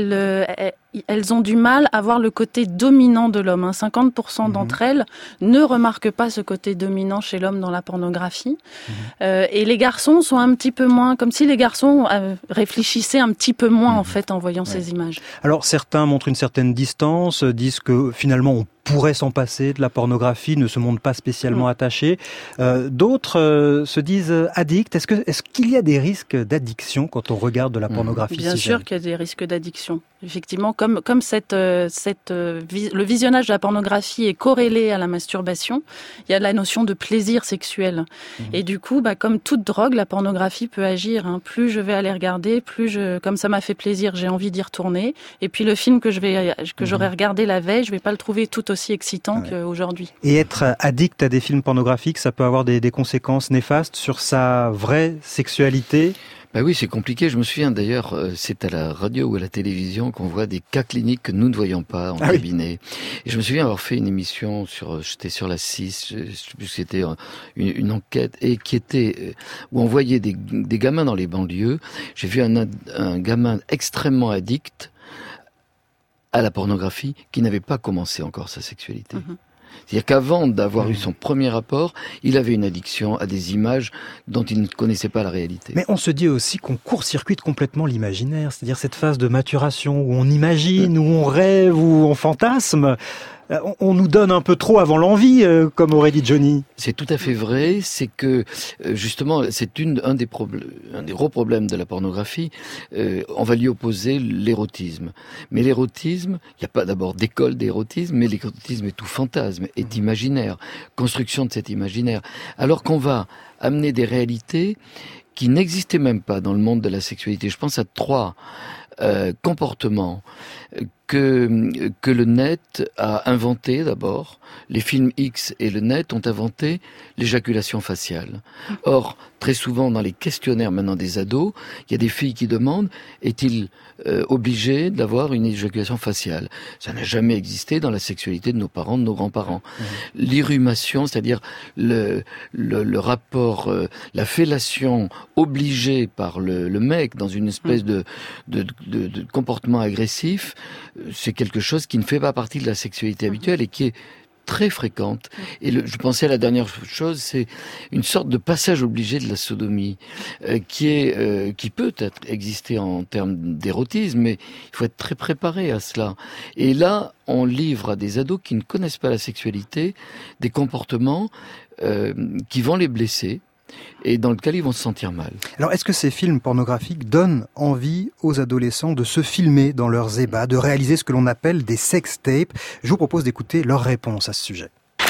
elles ont du mal à voir le côté dominant de l'homme. 50% d'entre elles ne remarquent pas ce côté dominant chez l'homme dans la pornographie. Et les garçons sont un petit peu moins, comme si les garçons réfléchissaient un petit peu moins en fait en voyant ces images. Alors certains montrent une certaine distance, disent que finalement on pourrait s'en passer de la pornographie, ne se montrent pas spécialement attachés. D'autres se disent addicts. Est-ce qu'il y a des risques d'addiction quand on regarde de la pornographie? Bien sûr qu'il y a des risques d'addiction. Effectivement, comme le visionnage de la pornographie est corrélé à la masturbation, il y a la notion de plaisir sexuel. Et du coup, comme toute drogue, la pornographie peut agir. Plus je vais aller regarder, comme ça m'a fait plaisir, j'ai envie d'y retourner. Et puis le film que j'aurais regardé la veille, je vais pas le trouver tout aussi excitant qu'aujourd'hui. Et être addict à des films pornographiques, ça peut avoir des conséquences néfastes sur sa vraie sexualité? Ben oui, c'est compliqué. Je me souviens d'ailleurs, c'est à la radio ou à la télévision qu'on voit des cas cliniques que nous ne voyons pas en cabinet. Et je me souviens avoir fait une émission j'étais sur la 6, je sais plus, c'était une enquête, et qui était, où on voyait des gamins dans les banlieues. J'ai vu un gamin extrêmement addict à la pornographie qui n'avait pas commencé encore sa sexualité. C'est-à-dire qu'avant d'avoir eu son premier rapport, il avait une addiction à des images dont il ne connaissait pas la réalité. Mais on se dit aussi qu'on court-circuite complètement l'imaginaire, c'est-à-dire cette phase de maturation où on imagine, où on rêve, où on fantasme. On nous donne un peu trop avant l'envie, comme aurait dit Johnny. C'est tout à fait vrai. C'est que justement, c'est un des gros problèmes de la pornographie. On va lui opposer l'érotisme. Mais l'érotisme, il n'y a pas d'abord d'école d'érotisme, mais l'érotisme est tout fantasme, est imaginaire, construction de cet imaginaire. Alors qu'on va amener des réalités qui n'existaient même pas dans le monde de la sexualité. Je pense à 3 comportements que le net a inventé d'abord. Les films X et le net ont inventé l'éjaculation faciale. Or, très souvent dans les questionnaires maintenant des ados, il y a des filles qui demandent « est-il obligé d'avoir une éjaculation faciale ?» Ça n'a jamais existé dans la sexualité de nos parents, de nos grands-parents. L'irrumation, c'est-à-dire le rapport, la fellation obligée par le mec dans une espèce de comportement agressif, c'est quelque chose qui ne fait pas partie de la sexualité habituelle et qui est très fréquente. Et je pensais à la dernière chose, c'est une sorte de passage obligé de la sodomie qui peut être exister en termes d'érotisme, mais il faut être très préparé à cela. Et là, on livre à des ados qui ne connaissent pas la sexualité des comportements qui vont les blesser et dans lequel ils vont se sentir mal. Alors, est-ce que ces films pornographiques donnent envie aux adolescents de se filmer dans leurs ébats, de réaliser ce que l'on appelle des sextapes? Je vous propose d'écouter leur réponse à ce sujet.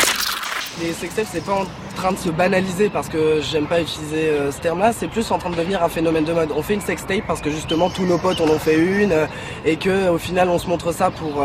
Les sextapes, c'est pas en train de se banaliser parce que j'aime pas utiliser ce terme-là, c'est plus en train de devenir un phénomène de mode. On fait une sextape parce que justement tous nos potes en ont fait une et que au final on se montre ça pour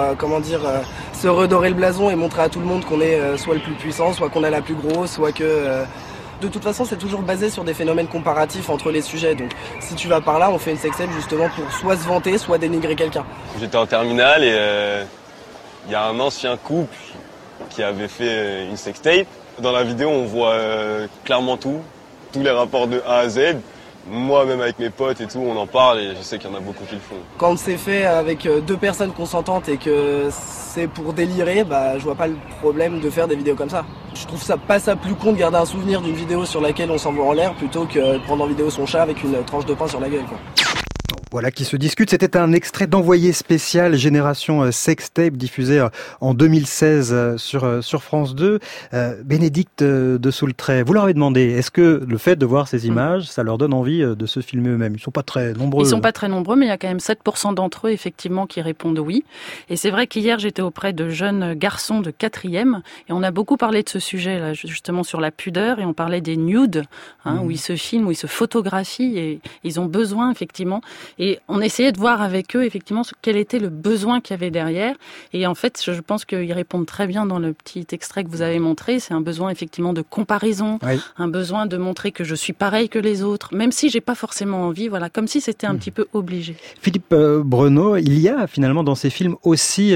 se redorer le blason et montrer à tout le monde qu'on est soit le plus puissant, soit qu'on a la plus grosse, soit que de toute façon, c'est toujours basé sur des phénomènes comparatifs entre les sujets. Donc, si tu vas par là, on fait une sextape justement pour soit se vanter, soit dénigrer quelqu'un. J'étais en terminale et il y a un ancien couple qui avait fait une sextape. Dans la vidéo, on voit clairement tous les rapports de A à Z. Moi, même avec mes potes et tout, on en parle et je sais qu'il y en a beaucoup qui le font. Quand c'est fait avec 2 personnes consentantes et que c'est pour délirer, je vois pas le problème de faire des vidéos comme ça. Je trouve ça plus con de garder un souvenir d'une vidéo sur laquelle on s'envoie en l'air plutôt que de prendre en vidéo son chat avec une tranche de pain sur la gueule, quoi. Voilà qui se discute. C'était un extrait d'Envoyé spécial Génération Sextape diffusé en 2016 sur France 2. Bénédicte de Soultray, vous leur avez demandé, est-ce que le fait de voir ces images, ça leur donne envie de se filmer eux-mêmes? Ils sont pas très nombreux. Ils sont pas très nombreux, mais il y a quand même 7% d'entre eux, effectivement, qui répondent oui. Et c'est vrai qu'hier, j'étais auprès de jeunes garçons de 4e et on a beaucoup parlé de ce sujet, là, justement, sur la pudeur, et on parlait des nudes, où ils se filment, où ils se photographient, et ils ont besoin, effectivement. Et on essayait de voir avec eux, effectivement, quel était le besoin qu'il y avait derrière. Et en fait, je pense qu'ils répondent très bien dans le petit extrait que vous avez montré. C'est un besoin, effectivement, de comparaison, un besoin de montrer que je suis pareil que les autres, même si j'ai pas forcément envie, voilà, comme si c'était un petit peu obligé. Philippe Breneau, il y a finalement dans ces films aussi,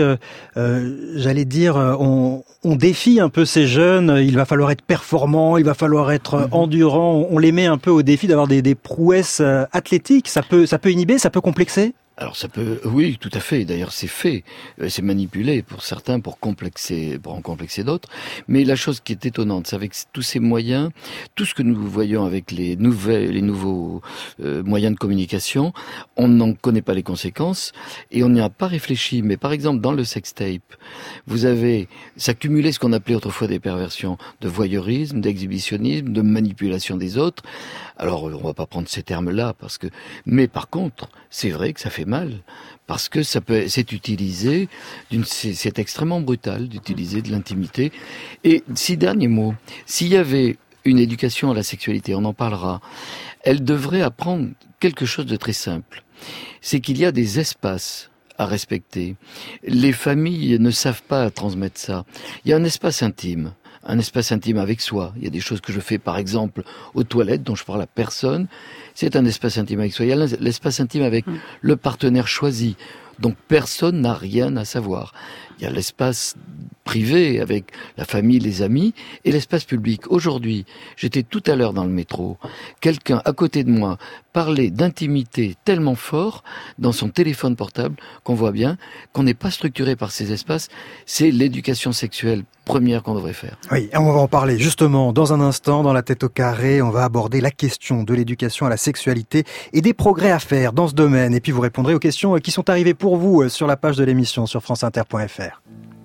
j'allais dire, on défie un peu ces jeunes, il va falloir être performant, il va falloir être endurant, on les met un peu au défi d'avoir des prouesses athlétiques, ça peut inhiber, ça peut complexer? Alors ça peut, oui, tout à fait. D'ailleurs, c'est fait, c'est manipulé pour certains pour en complexer d'autres. Mais la chose qui est étonnante, c'est avec tous ces moyens, tout ce que nous voyons avec les nouveaux moyens de communication, on n'en connaît pas les conséquences et on n'y a pas réfléchi. Mais par exemple, dans le sextape, vous avez s'accumuler ce qu'on appelait autrefois des perversions de voyeurisme, d'exhibitionnisme, de manipulation des autres. Alors, on va pas prendre ces termes-là mais par contre, c'est vrai que ça fait mal parce que c'est utilisé c'est extrêmement brutal d'utiliser de l'intimité. Et 6 derniers mots. S'il y avait une éducation à la sexualité, on en parlera, elle devrait apprendre quelque chose de très simple. C'est qu'il y a des espaces à respecter. Les familles ne savent pas transmettre ça. Il y a un espace intime avec soi. Il y a des choses que je fais, par exemple, aux toilettes, dont je parle à personne. C'est un espace intime avec soi. Il y a l'espace intime avec le partenaire choisi. Donc personne n'a rien à savoir. Il y a l'espace privé avec la famille, les amis, et l'espace public. Aujourd'hui, j'étais tout à l'heure dans le métro. Quelqu'un à côté de moi parlait d'intimité tellement fort dans son téléphone portable qu'on voit bien qu'on n'est pas structuré par ces espaces. C'est l'éducation sexuelle première qu'on devrait faire. Oui, on va en parler justement dans un instant dans la tête au carré. On va aborder la question de l'éducation à la sexualité et des progrès à faire dans ce domaine. Et puis vous répondrez aux questions qui sont arrivées pour vous sur la page de l'émission sur franceinter.fr.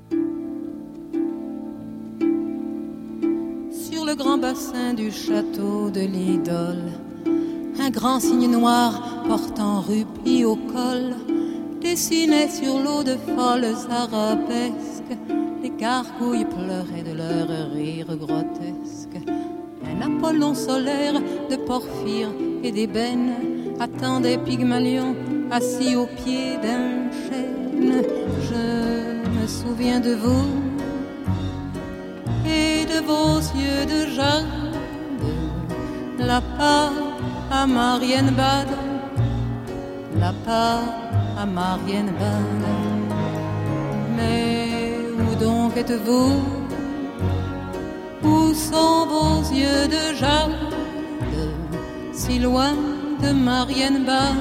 Sur le grand bassin du château de l'Idole, un grand signe noir portant rubis au col dessinait sur l'eau de folles arabesques. Les gargouilles pleuraient de leur rire grotesque. Un Apollon solaire de porphyre et d'ébène attendait Pygmalion assis au pied d'un chêne. Je me souviens de vous et de vos yeux de jade, la part à Marienbad, la part à Marienbad. Mais où donc êtes-vous? Où sont vos yeux de jade, si loin de Marienbad,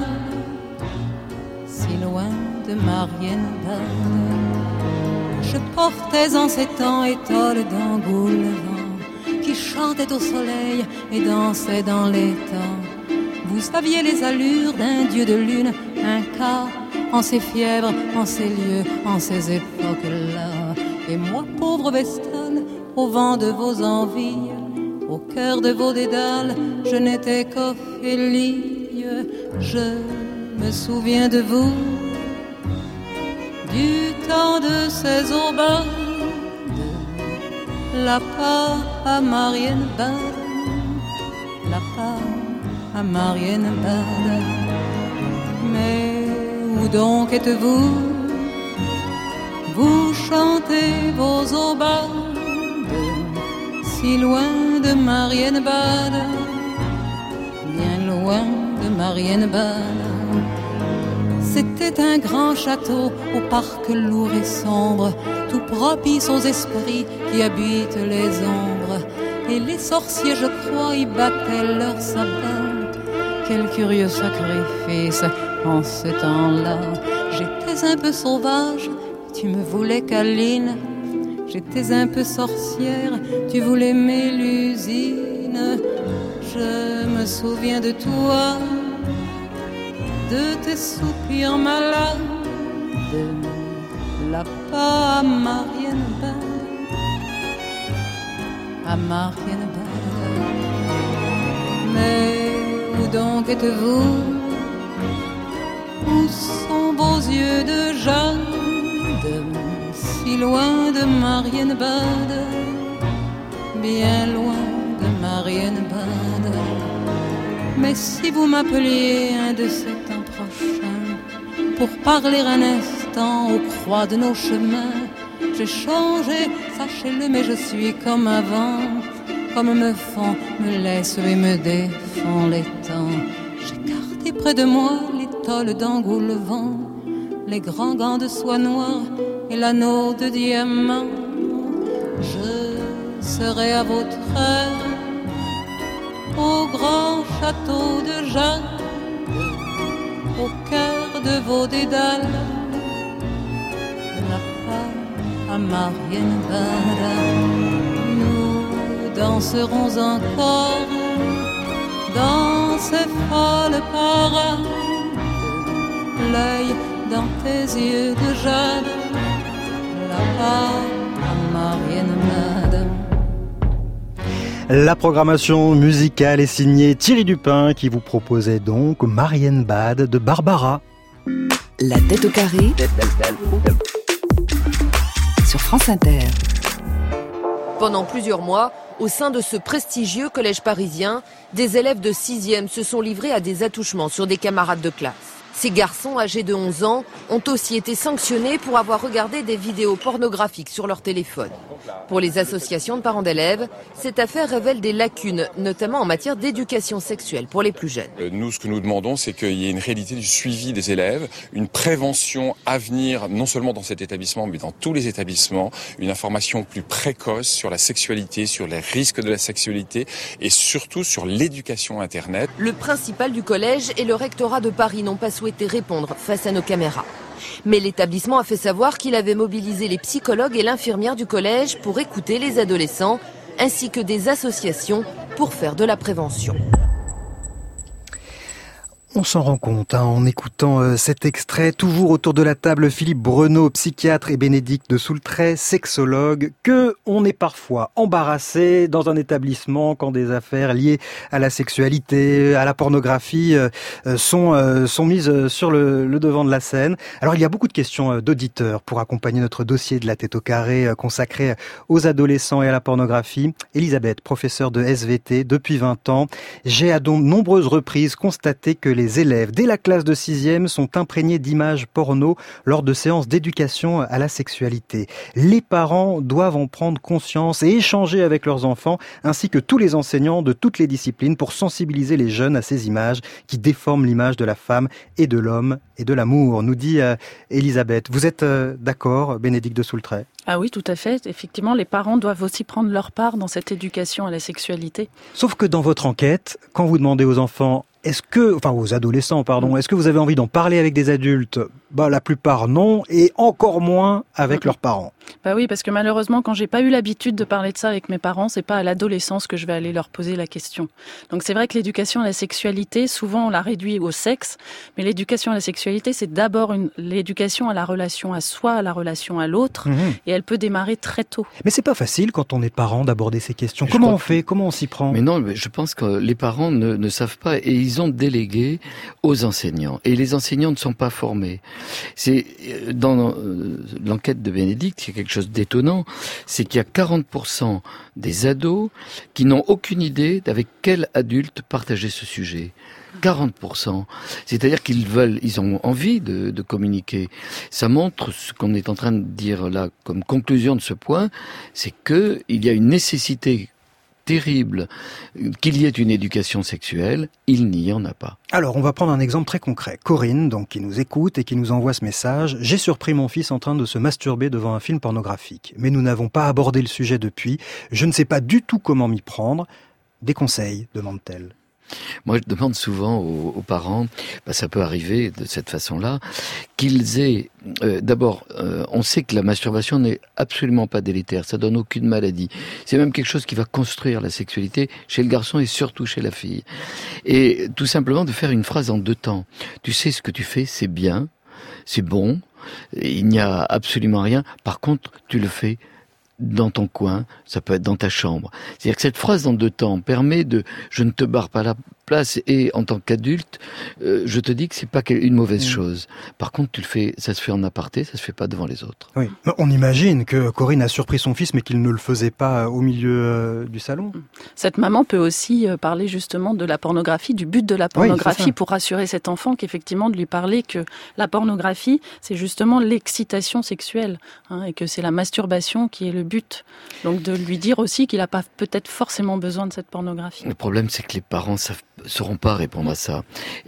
si loin de Marienbad? Je portais en ces temps étoiles d'Angoulêvent qui chantait au soleil et dansait dans les temps. Vous aviez les allures d'un dieu de lune, un cas en ces fièvres, en ces lieux, en ces époques-là. Et moi, pauvre Vestale, au vent de vos envies, au cœur de vos dédales, je n'étais qu'Ophélie. Je me souviens de vous, du temps de ces aubades, la part à Marienbad, la part à Marienbad. Mais où donc êtes-vous? Vous chantez vos aubades, si loin de Marienbad, bien loin de Marienbad. C'était un grand château au parc lourd et sombre, tout propice aux esprits qui habitent les ombres. Et les sorciers, je crois, y battaient leur sabbat. Quel curieux sacrifice en ce temps-là. J'étais un peu sauvage, tu me voulais câline. J'étais un peu sorcière, tu voulais Mélusine. Je me souviens de toi, de tes soupirs malades, la part à Marienbad, à Marienbad. Mais où donc êtes-vous? Où sont vos yeux de jade, si loin de Marienbad, bien loin de Marienbad? Mais si vous m'appeliez un de ces temps prochains pour parler un instant aux croix de nos chemins, j'ai changé, sachez-le, mais je suis comme avant, comme me font, me laissent et me défend les temps. J'ai gardé près de moi l'étole d'Angoulêvent, les grands gants de soie noire et l'anneau de diamant. Je serai à votre heure au grand château de Jade, au cœur de vos dédales, la part à Marienbad. Nous danserons encore dans ces folles parades, l'œil dans tes yeux de jade, la part à Marienbad. La programmation musicale est signée Thierry Dupin qui vous proposait donc Marienbad de Barbara. La tête au carré sur France Inter. Pendant plusieurs mois, au sein de ce prestigieux collège parisien, des élèves de 6e se sont livrés à des attouchements sur des camarades de classe. Ces garçons âgés de 11 ans ont aussi été sanctionnés pour avoir regardé des vidéos pornographiques sur leur téléphone. Pour les associations de parents d'élèves, cette affaire révèle des lacunes, notamment en matière d'éducation sexuelle pour les plus jeunes. Nous, ce que nous demandons, c'est qu'il y ait une réalité du suivi des élèves, une prévention à venir, non seulement dans cet établissement, mais dans tous les établissements, une information plus précoce sur la sexualité, sur les risques de la sexualité et surtout sur l'éducation Internet. Le principal du collège et le rectorat de Paris n'ont pas souhaité répondre face à nos caméras. Mais l'établissement a fait savoir qu'il avait mobilisé les psychologues et l'infirmière du collège pour écouter les adolescents, ainsi que des associations pour faire de la prévention. On s'en rend compte en écoutant cet extrait. Toujours autour de la table, Philippe Breneau, psychiatre, et Bénédicte de Soultret, sexologue, que on est parfois embarrassé dans un établissement quand des affaires liées à la sexualité, à la pornographie sont mises sur le devant de la scène. Alors il y a beaucoup de questions d'auditeurs pour accompagner notre dossier de la tête au carré consacré aux adolescents et à la pornographie. Elisabeth, professeure de SVT depuis 20 ans, j'ai à de nombreuses reprises constaté que les élèves, dès la classe de 6e, sont imprégnés d'images porno lors de séances d'éducation à la sexualité. Les parents doivent en prendre conscience et échanger avec leurs enfants, ainsi que tous les enseignants de toutes les disciplines pour sensibiliser les jeunes à ces images qui déforment l'image de la femme et de l'homme et de l'amour, nous dit Elisabeth. Vous êtes d'accord, Bénédicte de Soultret ? Ah oui, tout à fait. Effectivement, les parents doivent aussi prendre leur part dans cette éducation à la sexualité. Sauf que dans votre enquête, quand vous demandez aux enfants aux adolescents, est-ce que vous avez envie d'en parler avec des adultes ? La plupart non, et encore moins avec leurs parents. Bah oui, parce que malheureusement, quand j'ai pas eu l'habitude de parler de ça avec mes parents, c'est pas à l'adolescence que je vais aller leur poser la question. Donc c'est vrai que l'éducation à la sexualité, souvent on la réduit au sexe, mais l'éducation à la sexualité, c'est d'abord l'éducation à la relation à soi, à la relation à l'autre, et elle peut démarrer très tôt. Mais c'est pas facile quand on est parent d'aborder ces questions. Comment on fait ? Comment on s'y prend ? Mais non, je pense que les parents ne savent pas, et ils ont délégué aux enseignants. Et les enseignants ne sont pas formés. C'est dans l'enquête de Bénédicte, il y a quelque chose d'étonnant, c'est qu'il y a 40% des ados qui n'ont aucune idée d'avec quel adulte partager ce sujet. 40%. C'est-à-dire ils ont envie de communiquer. Ça montre ce qu'on est en train de dire là comme conclusion de ce point, c'est que il y a une nécessité terrible qu'il y ait une éducation sexuelle, il n'y en a pas. Alors, on va prendre un exemple très concret. Corinne, donc, qui nous écoute et qui nous envoie ce message. J'ai surpris mon fils en train de se masturber devant un film pornographique. Mais nous n'avons pas abordé le sujet depuis. Je ne sais pas du tout comment m'y prendre. Des conseils, demande-t-elle. Moi, je demande souvent aux parents, ça peut arriver de cette façon-là, qu'ils aient... D'abord, on sait que la masturbation n'est absolument pas délétère, ça donne aucune maladie. C'est même quelque chose qui va construire la sexualité chez le garçon et surtout chez la fille. Et tout simplement de faire une phrase en 2 temps. Tu sais ce que tu fais, c'est bien, c'est bon, il n'y a absolument rien. Par contre, tu le fais dans ton coin, ça peut être dans ta chambre. C'est-à-dire que cette phrase en 2 temps permet de « je ne te barre pas la place » et en tant qu'adulte, je te dis que c'est pas une mauvaise chose. Par contre, ça se fait en aparté, ça se fait pas devant les autres. Oui, on imagine que Corinne a surpris son fils, mais qu'il ne le faisait pas au milieu du salon. Cette maman peut aussi parler justement de la pornographie, du but de la pornographie, pour rassurer cet enfant qu'effectivement de lui parler que la pornographie, c'est justement l'excitation sexuelle, et que c'est la masturbation qui est le but. Donc de lui dire aussi qu'il n'a pas peut-être forcément besoin de cette pornographie. Le problème, c'est que les parents sauront pas répondre à ça.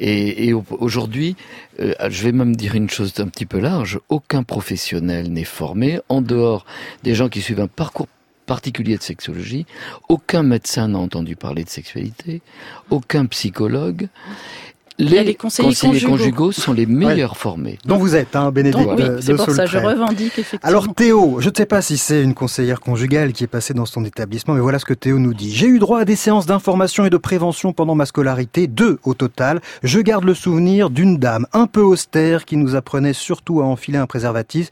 Et aujourd'hui, je vais même dire une chose un petit peu large, aucun professionnel n'est formé, en dehors des gens qui suivent un parcours particulier de sexologie, aucun médecin n'a entendu parler de sexualité, aucun psychologue. Les conseillers conjugaux sont les meilleurs formés. Dont vous êtes, Bénédicte de c'est pour Soultret. Ça, je revendique effectivement. Alors Théo, je ne sais pas si c'est une conseillère conjugale qui est passée dans son établissement, mais voilà ce que Théo nous dit. J'ai eu droit à des séances d'information et de prévention pendant ma scolarité, 2 au total. Je garde le souvenir d'une dame un peu austère qui nous apprenait surtout à enfiler un préservatif,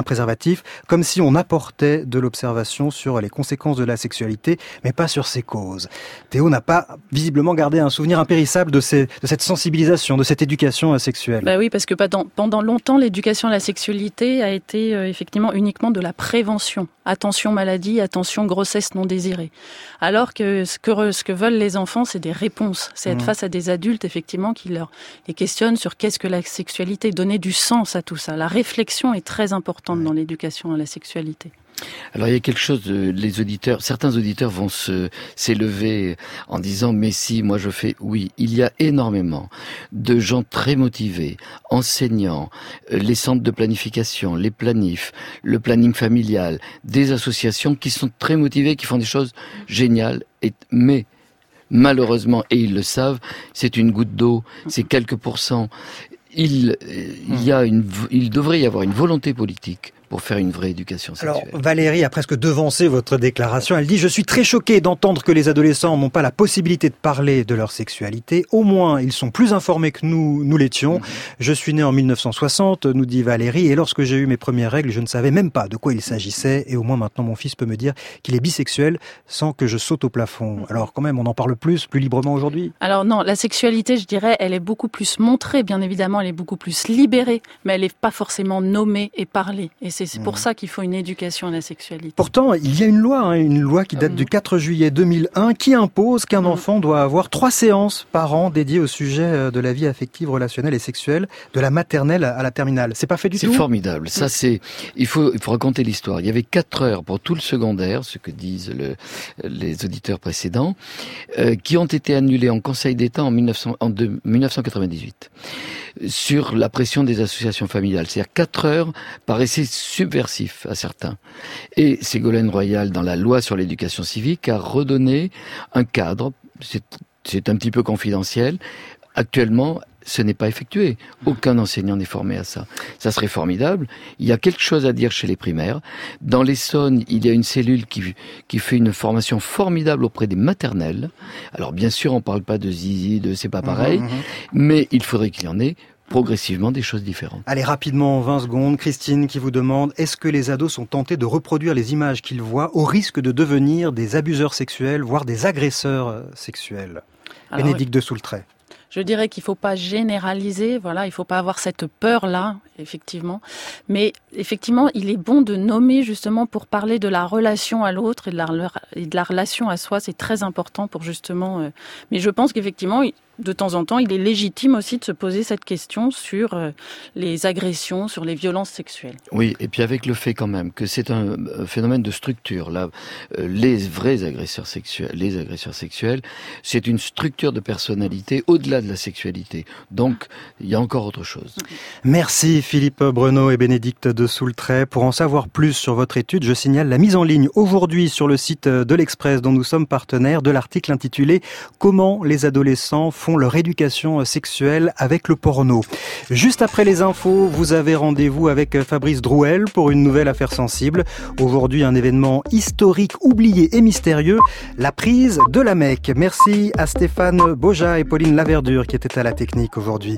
comme si on apportait de l'observation sur les conséquences de la sexualité, mais pas sur ses causes. Théo n'a pas visiblement gardé un souvenir impérissable de cette sensibilité sensibilisation, de cette éducation sexuelle. Bah oui, parce que pendant longtemps, l'éducation à la sexualité a été effectivement uniquement de la prévention. Attention maladie, attention grossesse non désirée. Alors que ce que veulent les enfants, c'est des réponses. C'est être face à des adultes, effectivement, qui les questionnent sur qu'est-ce que la sexualité, donner du sens à tout ça. La réflexion est très importante dans l'éducation à la sexualité. Alors il y a quelque chose, certains auditeurs vont s'élever en disant mais si, moi je fais oui. Il y a énormément de gens très motivés, enseignants, les centres de planification, les planifs, le planning familial, des associations qui sont très motivés, qui font des choses géniales, mais malheureusement, et ils le savent, c'est une goutte d'eau, c'est quelques pourcents. Il devrait y avoir une volonté politique pour faire une vraie éducation sexuelle. Alors, Valérie a presque devancé votre déclaration. Elle dit « Je suis très choquée d'entendre que les adolescents n'ont pas la possibilité de parler de leur sexualité. Au moins, ils sont plus informés que nous l'étions. Je suis née en 1960, nous dit Valérie, et lorsque j'ai eu mes premières règles, je ne savais même pas de quoi il s'agissait. Et au moins, maintenant, mon fils peut me dire qu'il est bisexuel sans que je saute au plafond. » Alors, quand même, on en parle plus librement aujourd'hui. Alors non, la sexualité, je dirais, elle est beaucoup plus montrée, bien évidemment, elle est beaucoup plus libérée, mais elle n'est pas forcément nommée et parlée. Et c'est pour ça qu'il faut une éducation à la sexualité. Pourtant, il y a une loi qui date du 4 juillet 2001 qui impose qu'un enfant doit avoir 3 séances par an dédiées au sujet de la vie affective, relationnelle et sexuelle, de la maternelle à la terminale. C'est pas fait du tout. C'est formidable. Ça, il faut raconter l'histoire. Il y avait 4 heures pour tout le secondaire, ce que disent les auditeurs précédents, qui ont été annulées en Conseil d'État en 1998. Sur la pression des associations familiales. C'est-à-dire 4 heures paraissaient subversifs à certains. Et Ségolène Royal, dans la loi sur l'éducation civique, a redonné un cadre. C'est un petit peu confidentiel. Actuellement, ce n'est pas effectué. Aucun enseignant n'est formé à ça. Ça serait formidable. Il y a quelque chose à dire chez les primaires. Dans l'Essonne, il y a une cellule qui fait une formation formidable auprès des maternelles. Alors bien sûr, on parle pas de zizi, c'est pas pareil, mais il faudrait qu'il y en ait progressivement des choses différentes. Allez, rapidement, 20 secondes. Christine qui vous demande, est-ce que les ados sont tentés de reproduire les images qu'ils voient au risque de devenir des abuseurs sexuels, voire des agresseurs sexuels? Bénédicte de Soultret. Je dirais qu'il ne faut pas généraliser, voilà, il ne faut pas avoir cette peur-là, effectivement. Mais effectivement, il est bon de nommer justement pour parler de la relation à l'autre et de la relation à soi. C'est très important pour justement... Mais je pense qu'effectivement, de temps en temps, il est légitime aussi de se poser cette question sur les agressions, sur les violences sexuelles. Oui, et puis avec le fait quand même que c'est un phénomène de structure. Là, les vrais agresseurs sexuels, c'est une structure de personnalité au-delà de la sexualité. Donc, il y a encore autre chose. Merci Philippe Breneau et Bénédicte de Soultret. Pour en savoir plus sur votre étude, je signale la mise en ligne aujourd'hui sur le site de l'Express dont nous sommes partenaires de l'article intitulé « Comment les adolescents font leur éducation sexuelle avec le porno ». Juste après les infos, vous avez rendez-vous avec Fabrice Drouel pour une nouvelle affaire sensible. Aujourd'hui, un événement historique, oublié et mystérieux, la prise de la Mecque. Merci à Stéphane Boja et Pauline Laverdure qui étaient à la technique aujourd'hui.